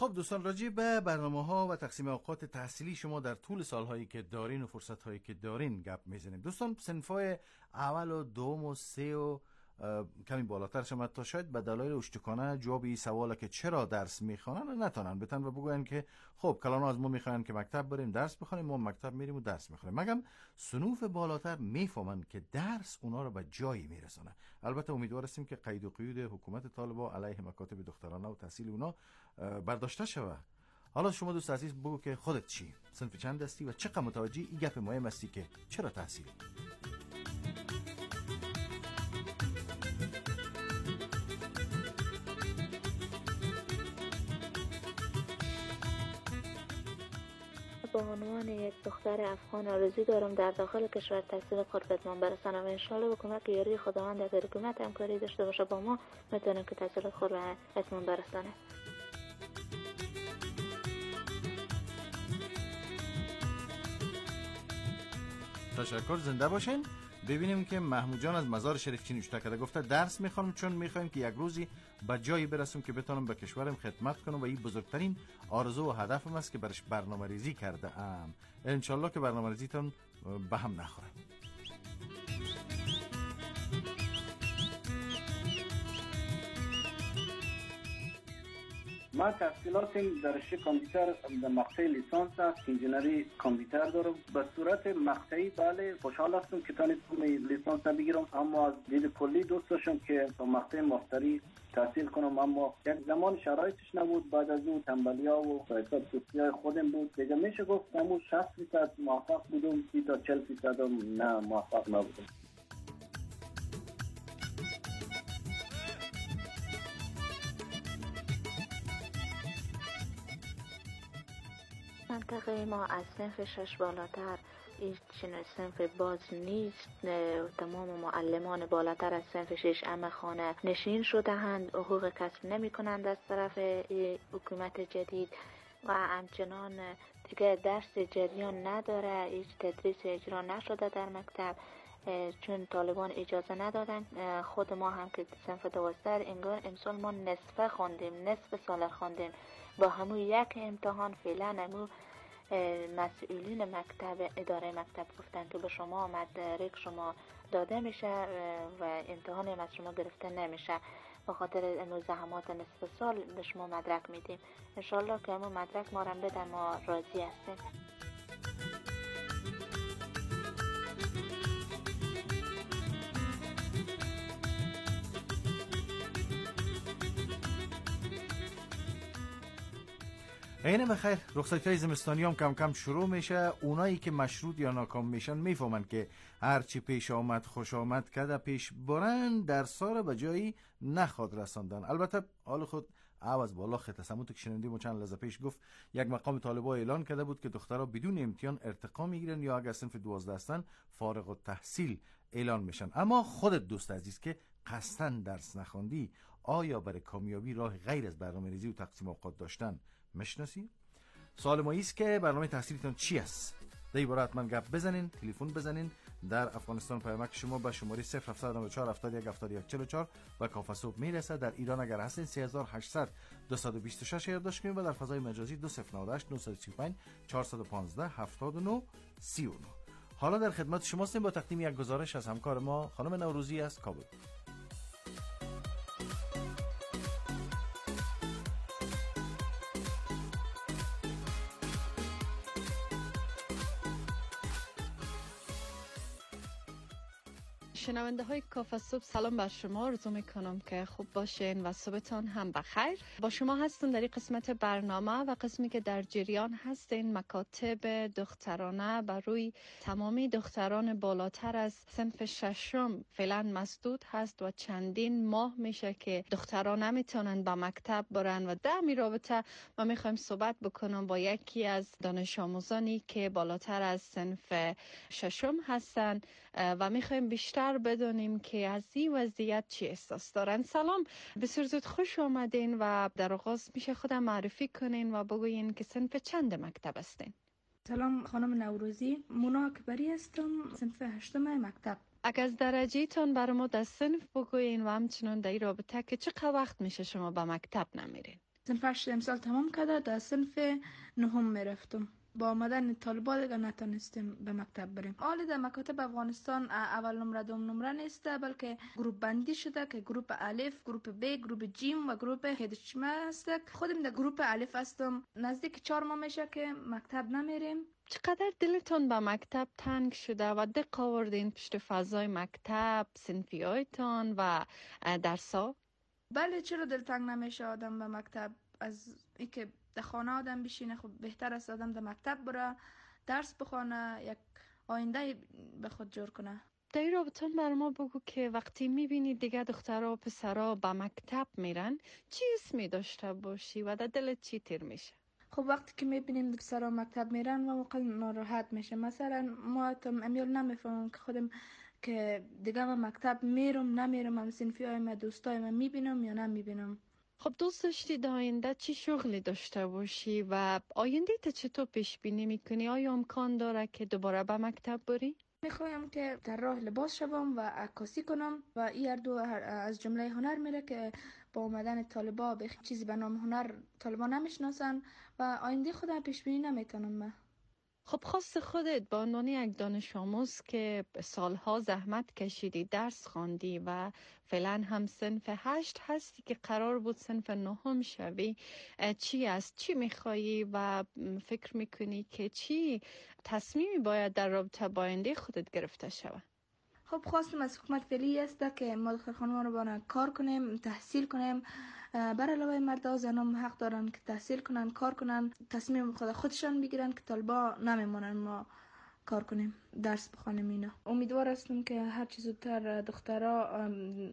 Speaker 15: خب دوستان، راجع به برنامه‌ها و تقسیم اوقات تحصیلی شما در طول سال‌هایی که دارین و فرصت‌هایی که دارین گپ می‌زنیم. دوستان صنف‌های اول و دوم و سه و کمی بالاتر شما تا شاید به دلایل اشتکانه جواب این سواله که چرا درس میخوانن نتونن بتن و بگوین که خب کلانا از ما میخوان که مکتب بریم درس بخونیم، ما مکتب میریم و درس میخونیم. مگم صنوف بالاتر میفهمن که درس اونا رو به جایی میرسونه. البته امیدوار هستیم که قید و قیود حکومت طالبان علیه مکاتب دخترانه و تحصیل اونا برداشته شود. حالا شما دوست عزیز بگو که خودت چی؟ صنف چند هستی و چقدر متوجه این گپ مهم هستی که چرا تحصیل؟
Speaker 11: به عنوان یک دختر افغان آرزو دارم در داخل کشور تحصیل خود به اتمام برسانم و انشالله با کمک یاری خداوند اگر حکومت همکاری داشته باشه با ما میتونیم که تحصیل خود به اتمام برسانیم.
Speaker 15: تشکر، زنده باشین. ببینیم که محمود جان از مزار شریف چی نوشته کرده. گفته درس میخوام چون میخوایم که یک روزی به جایی برسم که بتونم به کشورم خدمت کنم و این بزرگترین آرزو و هدفم است که برش برنامه ریزی کرده ام. انشالله که برنامه ریزیتون به هم نخوره.
Speaker 16: ما تحصیلاتیم در رشته کامپیوتر در مقطع لیسانس است، انجینری کامپیوتر دارم. به صورت مقطعی بله خوشحال هستم که تونستم لیسانس بگیرم، اما از دید کلی دوست داشتم که تا مقطع ماستری تحصیل کنم، اما یک زمان شرایطش نبود. بعد از اون تنبلی‌ها و حساب سوسیای خودم بود. دیگه میشه گفت همون 60% موفق بودم، 30 تا 40% نه موفق نبودم.
Speaker 11: منطقه ما از صنف 6 بالاتر هیچ صنف باز نیست. تمام معلمان بالاتر از صنف 6 خانه نشین شده‌اند، حقوق کسب نمی کنند از طرف حکومت جدید و همچنان دیگه درس جریان نداره، هیچ تدریس اجرا نشده در مکتب چون طالبان اجازه ندادن. خود ما هم که صنف 12 انگار امسال ما نصف خوندیم، نصف سال خوندیم با همون یک امتحان. فعلا همون مسئولین مکتب، اداره مکتب گفتن که به شما مدرک شما داده میشه و امتحان هم از شما گرفته نمیشه، به خاطر امروز زحمات نصف سال به شما مدرک میدیم. انشالله که همون مدرک ما هم بدن، ما راضی هستیم.
Speaker 15: اینه بخیر. رخصتی‌های زمستانی هم کم کم شروع میشه. اونایی که مشروط یا ناکام میشن میفهمن که هرچی پیش آمد خوش آمد کده پیش برن، در سال به جایی نخواد رساندن. البته حال خود عوض بالا خط همون که شنیدیم چند لحظه پیش گفت یک مقام طالبان اعلان کرده بود که دخترها بدون امتحان ارتقا میگیرن یا اگر صنف 12 هستن فارغ التحصیل اعلان میشن. اما خودت دوست عزیز که قصداً درس نخوندی، آیا برای کامیابی راه غیر از برنامه‌ریزی و تقسیم اوقات داشتن میشناسی؟ سوال ما است که برنامه تحصیلیتون چی است؟ در این باره حتما گپ بزنین، تلفن بزنین. در افغانستان پیامک شما به شماره 0794 71 71 44 و کافه صبح میرسه. در ایران اگر هستین 3800 226 یادداشت کنید و در فضای مجازی 2098 935 415 79 39. حالا در خدمت شما هستیم با تقدیم یک گزارش از همکار ما خانم نوروزی از کابل.
Speaker 17: شنونده های کافه صبح سلام بر شما، آرزو میکنم که خوب باشین و صبحتان هم بخیر. با شما هستم در این قسمت برنامه و قسمی که در جریان هستین مکاتب دخترانه بر روی تمامی دختران بالاتر از صنف 6 فعلا مسدود هست و چندین ماه میشه که دختران نمیتونن به مکتب برن و در می رابطه ما میخوایم صحبت بکنم با یکی از دانش آموزانی که بالاتر از صنف 6 هستن و میخوایم بیشتر بدونیم که از این وضعیت چی احساس دارن. سلام، بسیار زود خوش آمدین و در آغاز میشه خودم معرفی کنین و بگوین که صنف چند مکتب هستین؟
Speaker 18: سلام خانم نوروزی، مونا اکبری هستم، صنف 8 مکتب.
Speaker 17: اگر از درجه تان برای ما در صنف بگوین و همچنان در این رابطه که چقدر وقت میشه شما به مکتب نمیرین؟
Speaker 18: صنف 8 امسال تمام کرده، در صنف 9 میرفتم. با آمدن طالبان دیگه نتونستیم به مکتب بریم. حالا در مکاتب افغانستان اول نمره دوم نمره نیسته، بلکه گروپ بندی شده که گروپ الف، گروپ ب، گروپ جیم و گروپ هدشمه هست. خودم در گروپ الف هستم. نزدیک 4 ماه میشه که مکتب نمیریم.
Speaker 17: چقدر دلتون به مکتب تنگ شده و دق آوردین پشت فضای مکتب، صنفیایتان و درسا؟
Speaker 18: بله، چرا دلتنگ نمیشه آدم به مکتب؟ از اینکه در خانه آدم بشینه، خب بهتر است آدم در مکتب بره، درس بخونه، یک آینده به خود جور کنه.
Speaker 17: در این رابطه بر ما بگو که وقتی میبینی دیگه دخترها و پسرها به مکتب میرن، چی اسمی داشته باشی و در دلت چی تیر میشه؟
Speaker 18: خب وقتی که میبینیم دخترها مکتب میرن و موقع ناراحت میشه. مثلا ما تم امیال نمیفهمم که خودم که دیگه من مکتب میرم نمیرم، هم صنفی های من دوستای من میبینم یا نمیبینم.
Speaker 17: خب دوست داشتی در آینده چی شغلی داشته باشی و آینده تا چطور پیش بینی میکنی؟ آیا امکان داره که دوباره به مکتب بری؟
Speaker 18: میخوایم که در راه لباس شوم و عکاسی کنم و این هر دو از جمله هنر میره که با اومدن طالبا به چیزی به نام هنر طالبا نمیشناسن و آینده خودم پیش بینی نمیتونم من.
Speaker 17: خب خاص خودت به عنوان یک دانش آموز که سالها زحمت کشیدی، درس خواندی و فعلا هم صنف 8 هستی که قرار بود صنف 9 شوی، چی است؟ چی میخوایی و فکر میکنی که چی تصمیمی باید در رابطه با آینده خودت گرفته شود؟
Speaker 18: خب خواستم از حکومت فعلی است که ما دختر خانومان رو باید کار کنیم، تحصیل کنیم. بر علاوه مردا زنان حق دارن که تحصیل کنن، کار کنن، تصمیم خودشان بگیرن که طالبا نمیمونن ما کار کنیم، درس بخونیم. اینا امیدوار هستم که هر چیز زودتر دخترها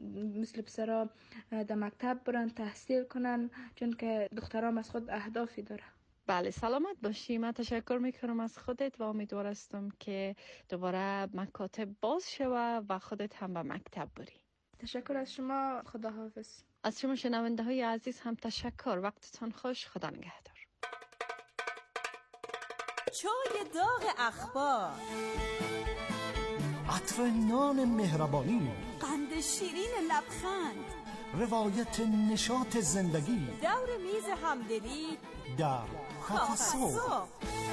Speaker 18: مثل پسرها در مکتب برن، تحصیل کنن، چون که دخترها از خود اهدافی داره.
Speaker 17: بله، سلامت باشی. من تشکر میکنم از خودت و امیدوار هستم که دوباره مکاتب باز شود و خودت هم به مکتب بری.
Speaker 18: تشکر از شما، خداحافظ.
Speaker 17: از شما شنونده های عزیز هم تشکر. وقتتان خوش. خدا نگهدار.
Speaker 8: چای داغ اخبار،
Speaker 9: عطر نان مهربانی،
Speaker 8: قند شیرین لبخند،
Speaker 9: روایت نشاط زندگی،
Speaker 8: دور میز همدلی
Speaker 9: در کافه صبح.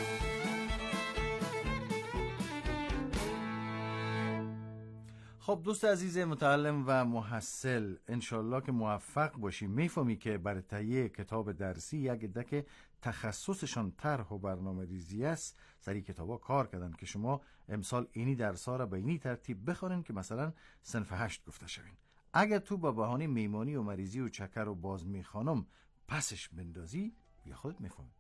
Speaker 15: خب دوست عزیز متعلم و محصل، انشالله که موفق باشی. میفهمی که برای تهیه کتاب درسی یک عده که تخصصشان طرح و برنامه ریزی است سری کتابا کار کردن که شما امسال اینی درس‌ها را به اینی ترتیب بخونین که مثلا صنف 8 گفته شوین. اگر تو با بهانه میمانی و مریضی و چکر و باز میخوانم پسش بندازی، یا خودت میفهمی.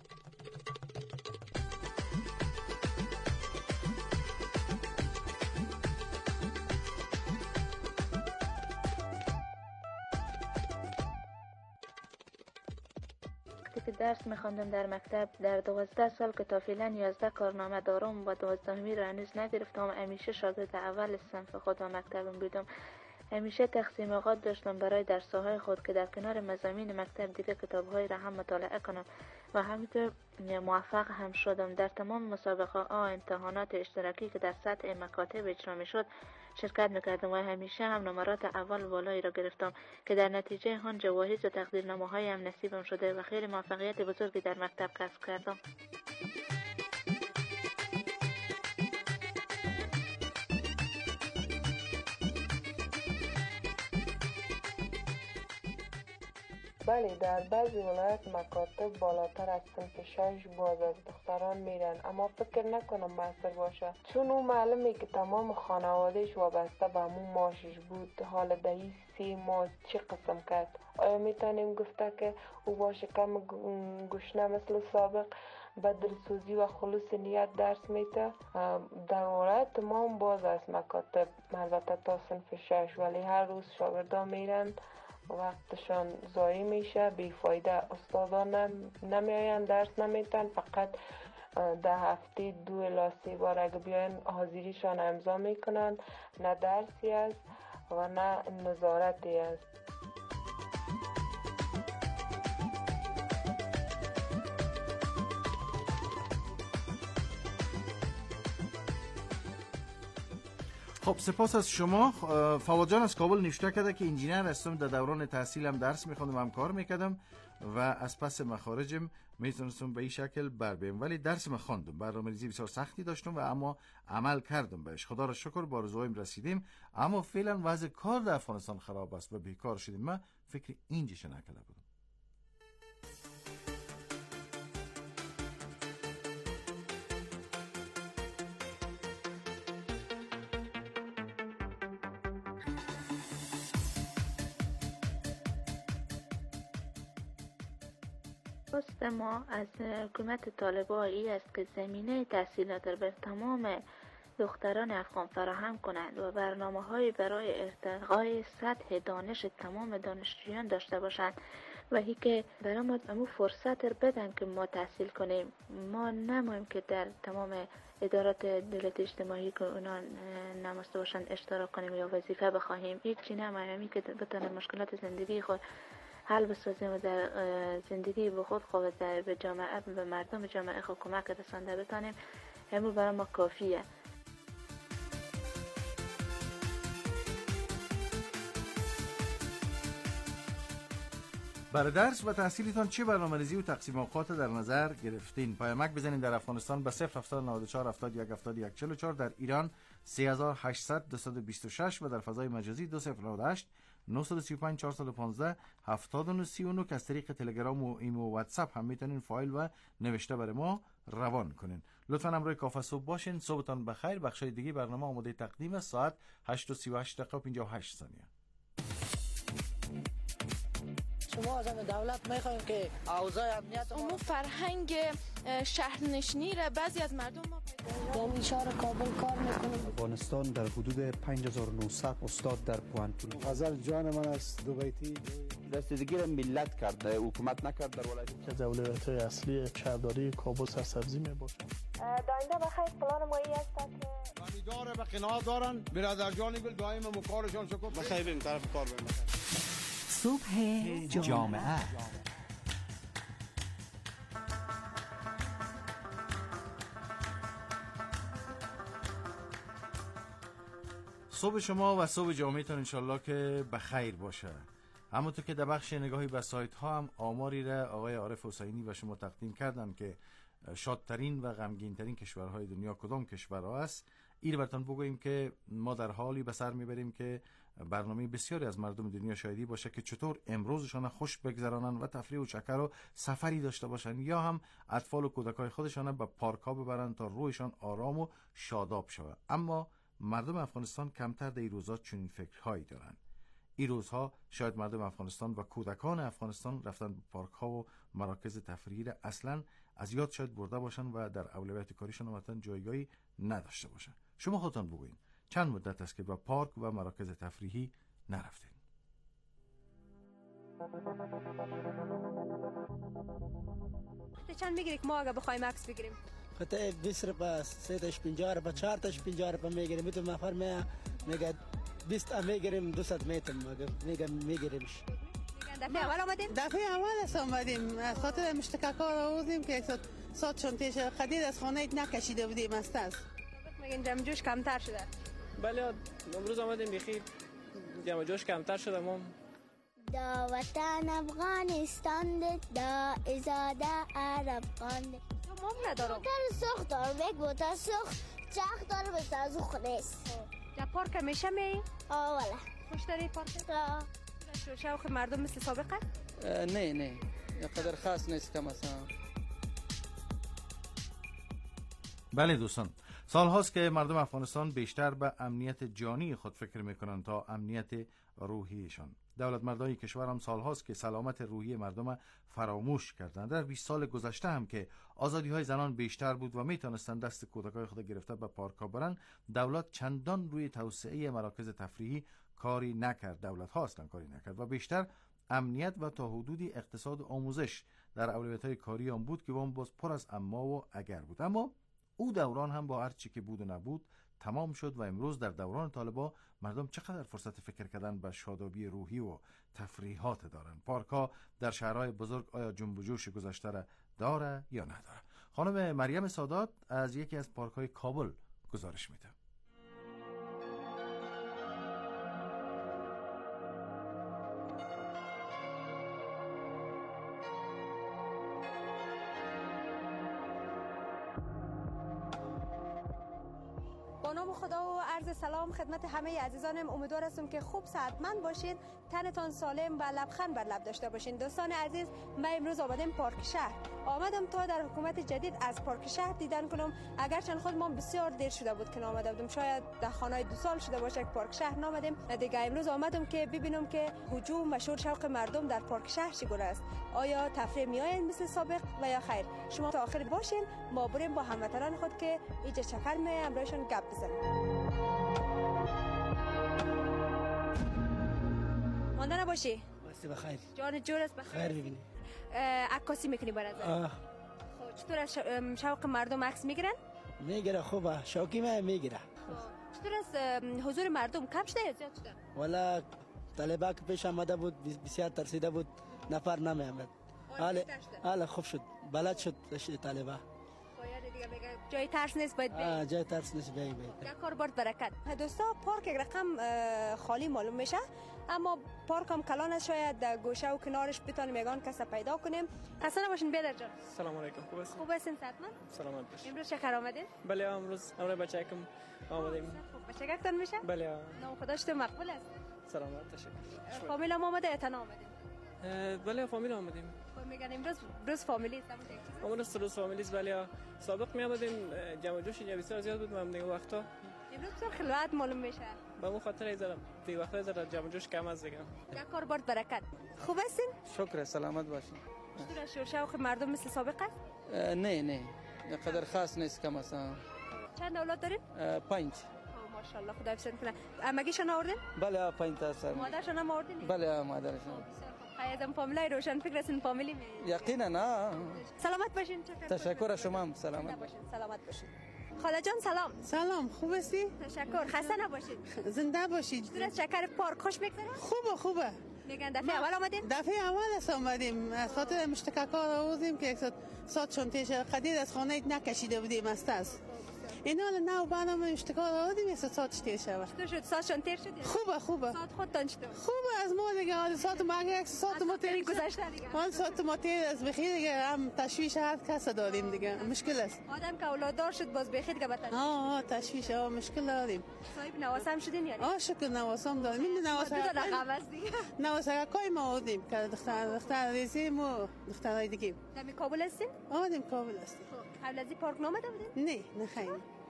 Speaker 11: که درس میخواندم در مکتب در 12 سال که تا فعلا 11 کارنامه دارم و 12می را هنوز نگرفتم. همیشه شاگرد اول صنف خود و مکتبم بودم. همیشه تقسیم اوقات داشتم برای درس‌های خود که در کنار مضامین مکتب دیگه کتاب‌های را هم مطالعه کنم و همینطور موفق هم شدم. در تمام مسابقه ها، امتحانات اشتراکی که در سطح مکاتب اجرا میشد شرکت میکردم و همیشه هم نمرات اول بالایی را گرفتم که در نتیجه آن جوایز و تقدیرنامه‌های هم نصیبم شده و خیلی موفقیت بزرگی در مکتب کسب کردم.
Speaker 19: بله، در بعضی ولایت مکاتب بالاتر از صنف 6 باز از دختران میرن، اما فکر نکنم موثر باشه، چون او معلومه که تمام خانوادهش وابسته به همون معاشش بود. حال دهی 3 ماه چی قسم کرد؟ آیا میتونیم گفته که او با شکم گشنه مثل سابق به دلسوزی و خلوص نیت درس میده؟ در ولایت تمام باز از مکاتب، البته تا صنف 6، ولی هر روز شاگردان میرن، وقتشان ضایع میشه، بیفایده. استادان نمیاین، درس نمیتن، فقط در هفته 2 الی 3 بار اگه بیاین حاضریشان امضا میکنن. نه درسی است و نه نظارتی است.
Speaker 15: خب سپاس از شما. فواد جان از کابل نوشته کرده که انجینر هستم، در دوران تحصیلم درس میخوندم، هم کار میکردم
Speaker 10: و از پس مخارجم میتونستم به این شکل بر بیم. ولی درس ما خواندم، برنامه‌ریزی بسیار سختی داشتم و اما عمل کردم بهش. خدا را شکر با آرزوهایم رسیدیم، اما فعلا وضع کار در افغانستان خراب است و بیکار شدیم. من فکر اینجش نکرده بودم.
Speaker 11: خواست ما از حکومت طالبانی است که زمینه تحصیلات را به تمام دختران افغان فراهم کنند و برنامه‌های برای ارتقای سطح دانش تمام دانشجویان داشته باشند و هی که برای ما امو فرصت را بدن که ما تحصیل کنیم. ما نماییم که در تمام ادارات دولت اجتماعی که اونا نماسته باشند اشتراک کنیم یا وظیفه بخواهیم. یک چی نماییم که بتونه مشکلات زندگی خود حل بسازیم و در زندگی به خود به جامعه، به مردم جامعه خود کمک رسانده بتانیم. همون برای ما کافیه.
Speaker 10: برای درس و تحصیلتان چه برنامه‌ریزی و تقسیم اوقات در نظر گرفتین؟ پیامک بزنید در افغانستان به 07094 71 71 44، در ایران 3800 226 و در فضای مجازی 2098 935 415 7939 که از طریق تلگرام و ایمو و واتساپ هم میتونین فایل و نوشته برای ما روان کنین. لطفاً همراه کافه صبح باشین. صبحتان بخیر. بخشای دیگه برنامه آماده تقدیم است. ساعت 8:38 و 58 ثانیه.
Speaker 20: شما از دولت میخوایم که اوضاع امنیت
Speaker 21: امور فرهنگ شهرنشینی را بعضی از مردم ما
Speaker 20: در شهر کابل کار میکنیم.
Speaker 22: افغانستان در حدود 5900 استاد در پوانتون.
Speaker 23: غزل جان من است دو بیتی
Speaker 24: رسیدگی را ملت کرده، حکومت نکرد در ولایت.
Speaker 23: که اولویت اصلی شهرداری کابل سرسبزی میباشه.
Speaker 25: داینده بخیر پلان مایی است که
Speaker 26: خریدار به قناعت دارن برادر جانی گل دائم مکارشان شکر
Speaker 24: بخیر بریم طرف کار بریم.
Speaker 27: صبح جامعه.
Speaker 10: صبح شما و صبح جامعتان انشالله که بخیر باشه. همونطور که در بخش نگاهی به سایت ها هم آماری را آقای عارف حسینی و شما تقدیم کردن که شادترین و غمگینترین کشورهای دنیا کدام کشورها است. این براتون بگوییم که ما در حالی به سر میبریم که برنامه بسیاری از مردم دنیا شاهدی باشه که چطور امروزشان خوش بگذرانن و تفریح و چکر و سفری داشته باشن یا هم اطفال و کودکای خودشان به پارک ها ببرن تا روحشان آرام و شاداب شود. اما مردم افغانستان کمتر در این روزها چنین فکرهایی دارن. این روزها شاید مردم افغانستان و کودکان افغانستان رفتن به پارک ها و مراکز تفریحی را اصلا از یاد شاید برده باشن و در اولویت کاریشان مثلا جایگاهی نداشته باشن. شما خودتان بگوین چند مدت است که به پارک و مراکز تفریحی نرفتین؟
Speaker 21: چند میگیری که ما اگه بخوایم عکس بگیریم؟
Speaker 20: خطه 20 روپیه است، 3 تاش 50 روپیه، 4 تاش 50 روپیه میگیریم. تو نفر میگه 20 تا میگیریم 200 میتم میگه میگیریمش.
Speaker 21: دفعه اول آمدیم؟
Speaker 28: دفعه اول است آمدیم. از خاطر مشتککار آوردیم که ساعتشون تیش خدید از خانه نکشیده بودیم است.
Speaker 21: میگن جمع جوش کمتر شده.
Speaker 29: بله امروز آمدیم بخیر جمع جوش کمتر شده. ما
Speaker 30: دا وطن افغانستان دا ازاده عرب خانده.
Speaker 21: ما ندارم.
Speaker 30: موتر سخت دارم، یک موتر سخت چرخ داره بس از اون خونست.
Speaker 21: در پارک همیشه می؟
Speaker 30: والا.
Speaker 21: خوش داری پارک؟ شوق مردم مثل سابقه؟
Speaker 29: نه قدر خاص نیست مثلا.
Speaker 10: بله دوستان، سال هاست که مردم افغانستان بیشتر به امنیت جانی خود فکر میکنن تا امنیت روحیشان. دولت مردای کشور هم سال هاست که سلامت روحی مردم فراموش کردند. در 20 سال گذشته هم که آزادی های زنان بیشتر بود و میتونستند دست کودکای خود گرفته به پارک ها برن، دولت چندان روی توسعه مراکز تفریحی کاری نکرد. دولت ها اصلا کاری نکرد و بیشتر امنیت و تا حدودی اقتصاد و آموزش در اولویت های کاری هم بود که اون باز پر از اما و اگر بود. اما او دوران هم با هر چی که بود و نبود تمام شد و امروز در دوران طالبان مردم چقدر فرصت فکر کردن به شادابی روحی و تفریحات دارن. پارک‌ها در شهرهای بزرگ آیا جنب و جوش گذشته را داره یا نداره؟ خانم مریم سادات از یکی از پارک‌های کابل گزارش میده.
Speaker 1: با نام خدا و عرض سلام خدمت همه عزیزانم. امیدوار هستم که خوب صحتمند باشین، تنتان سالم و لبخند بر لب داشته باشین. دوستان عزیز، من امروز آمدم پارک شهر. آمدم تا در حکومت جدید از پارک شهر دیدن کنم. اگرچه خود ما بسیار دیر شده بود که آمده بودم، شاید در خانه 2 سال شده باشه که پارک شهر نامدیم دیگه. امروز آمدم که ببینم که هجوم و شور شوق مردم در پارک شهر چگونه است. آیا تفریح میآیند مثل سابق و یا خیر؟ شما تا آخر باشین، ما بریم با هموطنان خود که اینجا چکر می امروزشون گپ بزنیم. مانده نباشی؟
Speaker 20: بسته بخیر.
Speaker 1: جان جور است بخیر.
Speaker 20: خیر ببینی.
Speaker 1: عکاسی میکنی برات؟ خب چطور از شوق مردم عکس میگیرن؟
Speaker 20: میگیره خوبه، شوقی میگیره.
Speaker 1: چطور از حضور مردم کم شده یا زیاد شده؟
Speaker 20: والا طالبا که پیش آمده بود بسیار ترسیده بود، نفر نمی آمد. حالا خوب شد، بلد شد طالبا.
Speaker 1: جای ترس نیست، باید بریم.
Speaker 20: جای ترس نیست، بریم.
Speaker 1: یک کار برد برکت. دوستا پارک یک رقم خالی معلوم میشه، اما پارک هم کلان است. شاید در گوشه و کنارش بتونیم یگان کس پیدا کنیم. خسته نباشین بیادر جان.
Speaker 29: سلام علیکم. خوب هستین؟
Speaker 1: خوب هستین صحتمند؟
Speaker 29: سلامت باشین.
Speaker 1: امروز چه کار آمدین؟
Speaker 29: بله امروز بچه‌کم آمدیم.
Speaker 1: خوب بچه‌کتون میشه؟
Speaker 29: بله.
Speaker 1: نام خداش تو مقبول است.
Speaker 29: سلامت تشکر.
Speaker 1: فامیل هم آمده یا تنها آمدین؟
Speaker 29: بله فامیل آمدیم.
Speaker 1: میگن امروز روز فامیلی است.
Speaker 29: امروز روز فامیلی است. ولی سابق می آمدیم جمع جوش اینجا بسیار زیاد بود. من دیگه وقتا
Speaker 1: امروز تو خلوت معلوم میشه.
Speaker 29: به اون خاطر ایزارم دیگه وقتا ایزار جمع جوش کم از دیگه.
Speaker 1: یک کار برد برکت. خوب هستین؟
Speaker 2: شکر، سلامت باشین.
Speaker 1: چطور شور شوق مردم مثل سابق است؟
Speaker 2: نه قدر خاص نیست. کم است.
Speaker 1: چند اولاد دارین؟
Speaker 2: 5.
Speaker 1: ماشاءالله خدا حفظتون کنه. امگیشون آوردین؟
Speaker 2: بله 5 تا است.
Speaker 1: مادرشون هم آوردین؟
Speaker 2: بله مادرشون.
Speaker 1: خیلی فامیلای روشن فکر هستین فامیلی می؟
Speaker 2: یقینا نه.
Speaker 1: سلامت باشین.
Speaker 2: تشکر از شما. سلامت
Speaker 1: باشین. سلامت باشین. خاله جان سلام.
Speaker 28: سلام، خوب هستی؟
Speaker 1: تشکر. خسته نباشید.
Speaker 28: زنده باشید.
Speaker 1: چطور از چکر پارک خوش میگذره؟
Speaker 28: خوبه.
Speaker 1: میگن دفعه اول آمدیم؟
Speaker 28: دفعه اول است آمدیم. از خاطر مشتککار آوردیم که 100 شنتیش قدید از خانه نکشیده بودیم است. اینا نو برنامه اشتکار آوردیم 100 تیر شود.
Speaker 1: چطور شد؟ 100 شون تیر شد؟
Speaker 28: خوبه.
Speaker 1: 100 خودتان چطور؟
Speaker 28: خوبه از ما دیگه. حال 100 ما اگه 100 ما تیر
Speaker 1: گذشته دیگه.
Speaker 28: حال 100 ما تیر از بخیر دیگه هم تشویش هر کس داریم دیگه. مشکل است.
Speaker 1: آدم که اولاددار شد باز بخیر دیگه بتن.
Speaker 28: تشویش مشکل داریم.
Speaker 1: صاحب نواسم شدین یعنی؟
Speaker 28: شکر نواسم داریم. این نواسم
Speaker 1: دو رقم است دیگه.
Speaker 28: نواسم کای ما آوردیم که دختر ریزیم و دخترای دیگه.
Speaker 1: در کابل هستین؟
Speaker 28: آدم کابل هستیم.
Speaker 1: قبل از این پارک نامده بودین؟
Speaker 28: نه خیر.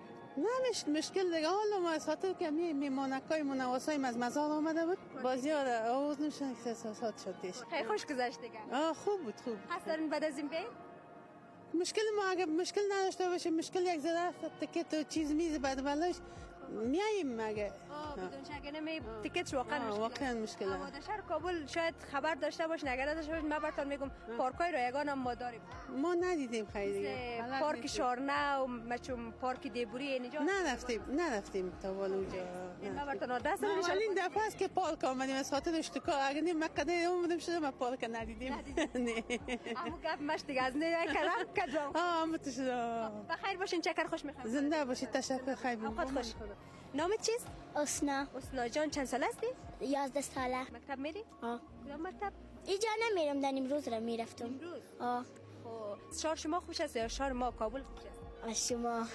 Speaker 28: نه مشکل دیگه. حالا ما از خاطر که میمانکای منواسایم از مزار آمده بود بازیار آوز نمیشن که 100 شد دیش.
Speaker 1: خیلی خوش گذشت دیگه.
Speaker 28: خوب بود.
Speaker 1: هست دارین بعد از این بین؟
Speaker 28: مشکل ما اگه مشکل نداشته باشه، مشکل یک ذره تیکت و چیز میز بعد بلاش میاییم مگه.
Speaker 1: بدون شک نمی تیکت واقعا
Speaker 28: مشکل.
Speaker 1: اما در شهر کابل شاید خبر داشته باش نگران داشته باش. من براتون میگم پارکای رایگان هم ما داریم.
Speaker 28: ما ندیدیم خیلی.
Speaker 1: پارک شارنه و مچم پارک دیبوری اینجا
Speaker 28: نرفتیم تا اونجا.
Speaker 1: من براتون آدرس میدم.
Speaker 28: این دفعه است که پارک آمدیم از خاطر اشتکار. اگه نیم مقدر اومدیم شده ما پارک ندیدیم. نه
Speaker 1: اما گپ مش دیگه از نه کلام
Speaker 28: متشکرم.
Speaker 1: بخیر باشین. چکر خوش میخوام.
Speaker 28: زنده باشید. تشکر. خیلی
Speaker 1: خوش. نامت چیست؟ اسنا جان چند سال هستی؟
Speaker 30: 11 ساله.
Speaker 1: مکتب میری؟ کدام مکتب؟
Speaker 30: اینجا نمیرم، در امروز را میرفتم.
Speaker 1: امروز؟ خب شهر شما خوش است یا شهر ما کابل خوش است؟
Speaker 30: از شما.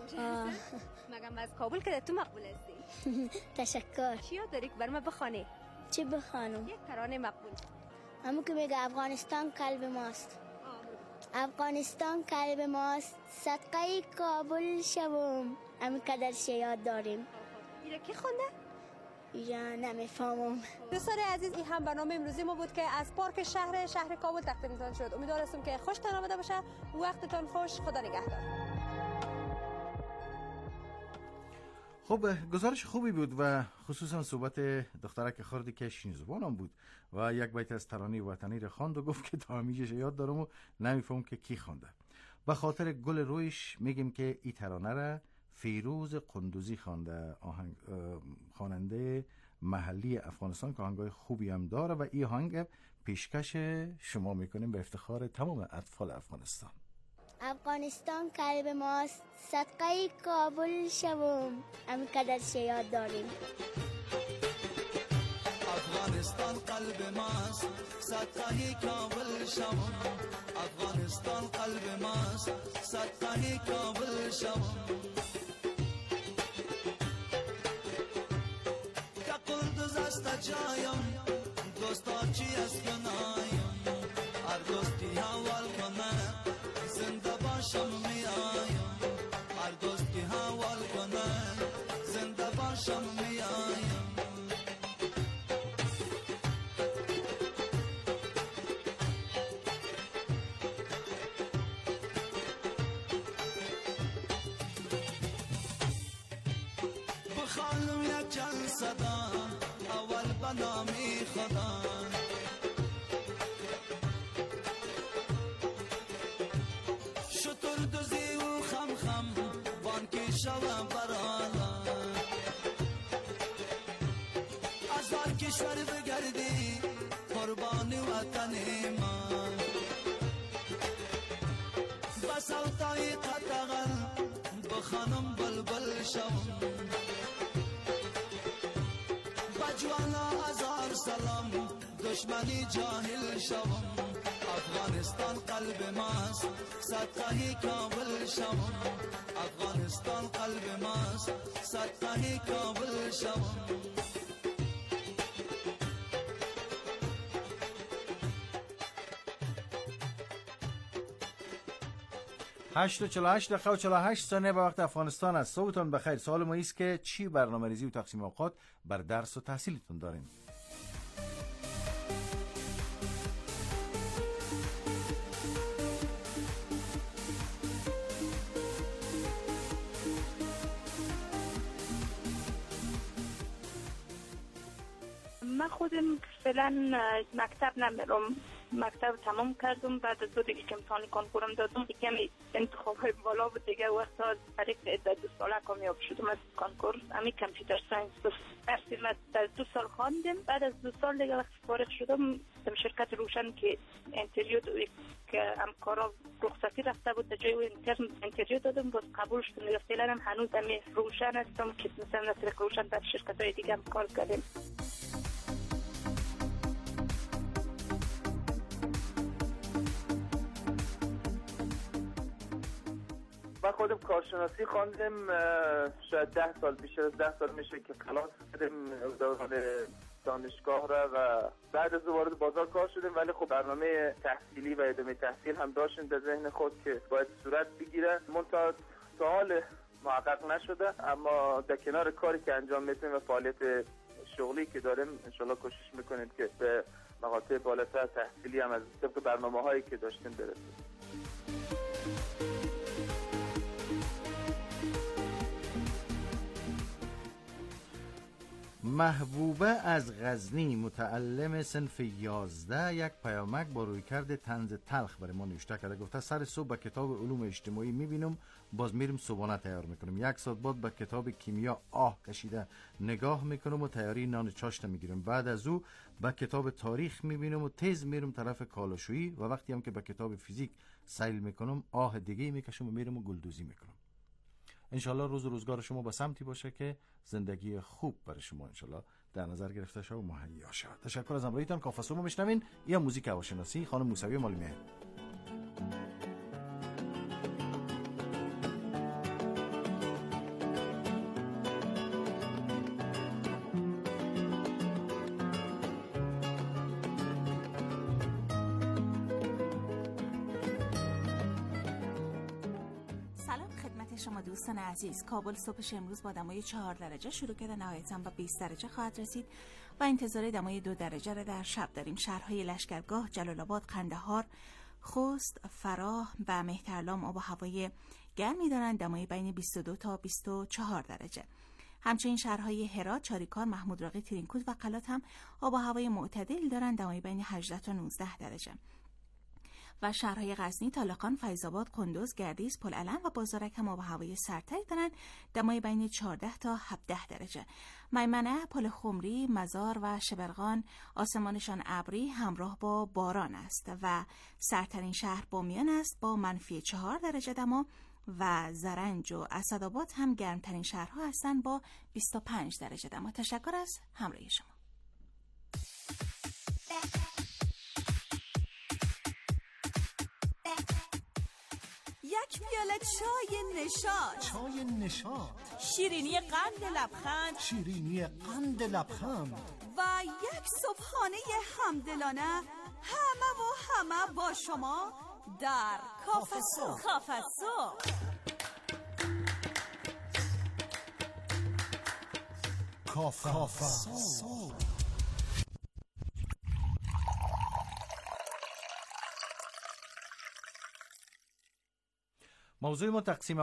Speaker 1: مگم از کابل که تو مقبول هستی؟
Speaker 30: تشکر.
Speaker 1: چی یاد داری که بر من بخوانی؟
Speaker 30: چی بخوانم؟
Speaker 1: یک ترانه مقبول.
Speaker 30: همون که میگه افغانستان قلب ماست. افغانستان قلب ماست، صدقه کابل شوم. همین قدر یاد داریم.
Speaker 1: اینا کی خونده؟
Speaker 30: اینا نمیفهمم.
Speaker 1: دوستان عزیز، این هم برنامه امروزی ما بود که از پارک شهر کابل تقدیمتان شد. امیدوار هستم که خوشتان آمده باشه. وقتتان خوش. خدا نگهدار.
Speaker 15: خب گزارش خوبی بود و خصوصا صحبت دخترک خردی که شین زبانم بود و یک بیت از ترانه وطنی را خواند و گفت که تا همیشه یاد دارم و نمیفهم که کی خوانده. به خاطر گل رویش میگیم که این ترانه را فیروز قندوزی خوانده، خواننده محلی افغانستان که آهنگای خوبی هم داره و این آهنگ پیشکش شما میکنیم به افتخار تمام اطفال افغانستان.
Speaker 30: افغانستان قلب ماست، صدقه کابل شوم. همین قدر یاد داریم.
Speaker 3: افغانستان قلب ماست، صدقه کابل شوم. افغانستان قلب ماست، صدقه کابل شوم. دست جایم دوستا چی از کنایم هر دوستی حوال کنه زنده باشم میایم هر دوستی حوال کنه زنده باشم میایم بخوانم یک چند صدا اول بنامی خدا شطور دوزی و خم خم بانکی شوم برالا از هر کشور بگردی قربانی وطن ما بس اوتای قطغل بخانم بلبل شوم بجوانا هزار سلام دشمنی جاهل شوم افغانستان قلب ماست صدقه کابل شوم افغانستان قلب ماست صدقه کابل شوم
Speaker 10: 8:48 دقیقه و 48 ثانیه به وقت افغانستان است. صبحتون بخیر. سوال ما است که چی برنامه‌ریزی و تقسیم اوقات بر درس و تحصیلتون دارین؟
Speaker 11: من خودم فعلا مکتب نمیرم. مکتب تمام کردم. بعد از دیگه که امتحان کنکورم دادم کمی انتخابای بالا بود دیگه وقتا برای که 2 ساله کامیاب شدم از کنکور. امی کامپیوتر ساینس درس در 2 سال خواندم. بعد از 2 سال دیگه وقتی فارغ شدم در شرکت روشن که اینترویو که همکارا رخصتی رفته بود جای اینترویو دادم باز قبول شدم. فعلا هنوز امی روشن هستم که مثلا در روشن در شرکت‌های دیگه هم کار کردم.
Speaker 4: من خودم کارشناسی خواندم. شاید 10 سال بیشتر از 10 سال میشه که خلاص کردم دوران دانشگاه را و بعد از وارد بازار کار شدم. ولی خب برنامه تحصیلی و ادامه تحصیل هم داشتم در ذهن خود که باید صورت بگیره. منتها تا حال محقق نشده، اما در کنار کاری که انجام میدیم و فعالیت شغلی که داریم انشالله کوشش میکنیم که به مقاطع بالاتر تحصیلی هم از طبق برنامه‌هایی که داشتیم برسیم.
Speaker 10: محبوبه از غزنی متعلم صنف 11 یک پیامک با رویکرد طنز تلخ برای ما نوشته کرده. گفته سر صبح به کتاب علوم اجتماعی میبینم باز میرم صبحانه تیار میکنم. 1 ساعت بعد به کتاب کیمیا آه کشیده نگاه میکنم و تیاری نان چاشت میگیرم. بعد از او به کتاب تاریخ میبینم و تیز میرم طرف کالاشویی و وقتی هم که به کتاب فیزیک سیل میکنم آه دیگه میکشم و میرم و گلدوزی میکنم. انشالله روز و روزگار شما به سمتی باشه که زندگی خوب برای شما انشالله در نظر گرفته شد و مهیا شد. تشکر از همراهیتان. کافه رو میشنوین یا موزیک هواشناسی خانم موسوی مالیمه.
Speaker 8: شما دوستان عزیز، کابل صبحش امروز با دمای 4 درجه شروع کرده، نهایتاً با 20 درجه خواهد رسید و انتظار دمای 2 درجه را در شب داریم. شهرهای لشکرگاه، جلال آباد، قندهار، خوست، فراه و مهترلام آب و هوای گرمی دارند، دمای بین 22 تا 24 درجه. همچنین شهرهای هرات، چاریکار، محمود راقی، ترینکوت و قلات هم آب و هوای معتدل دارند، دمای بین 18 تا 19 درجه. و شهرهای غزنی، طالقان، فیض‌آباد، قندوز، گردیز، پلعلم و بازارک هم آب و هوای سردتری دارند، دمای بین 14 تا 17 درجه. میمنه، پل خمری، مزار و شبرغان آسمانشان ابری همراه با باران است و سردترین شهر بامیان است با منفی 4 درجه دما و زرنج و اسدآباد هم گرمترین شهرها هستند با 25 درجه دما. تشکر از همراهی شما. یک پیاله چای نشاط.
Speaker 9: چای نشاط.
Speaker 8: شیرینی قند لبخند.
Speaker 9: شیرینی قند لبخند.
Speaker 5: و یک صبحانه همدلانه همه با شما در کافه صبح.
Speaker 9: کافه صبح.
Speaker 15: موضوع ما تقسیم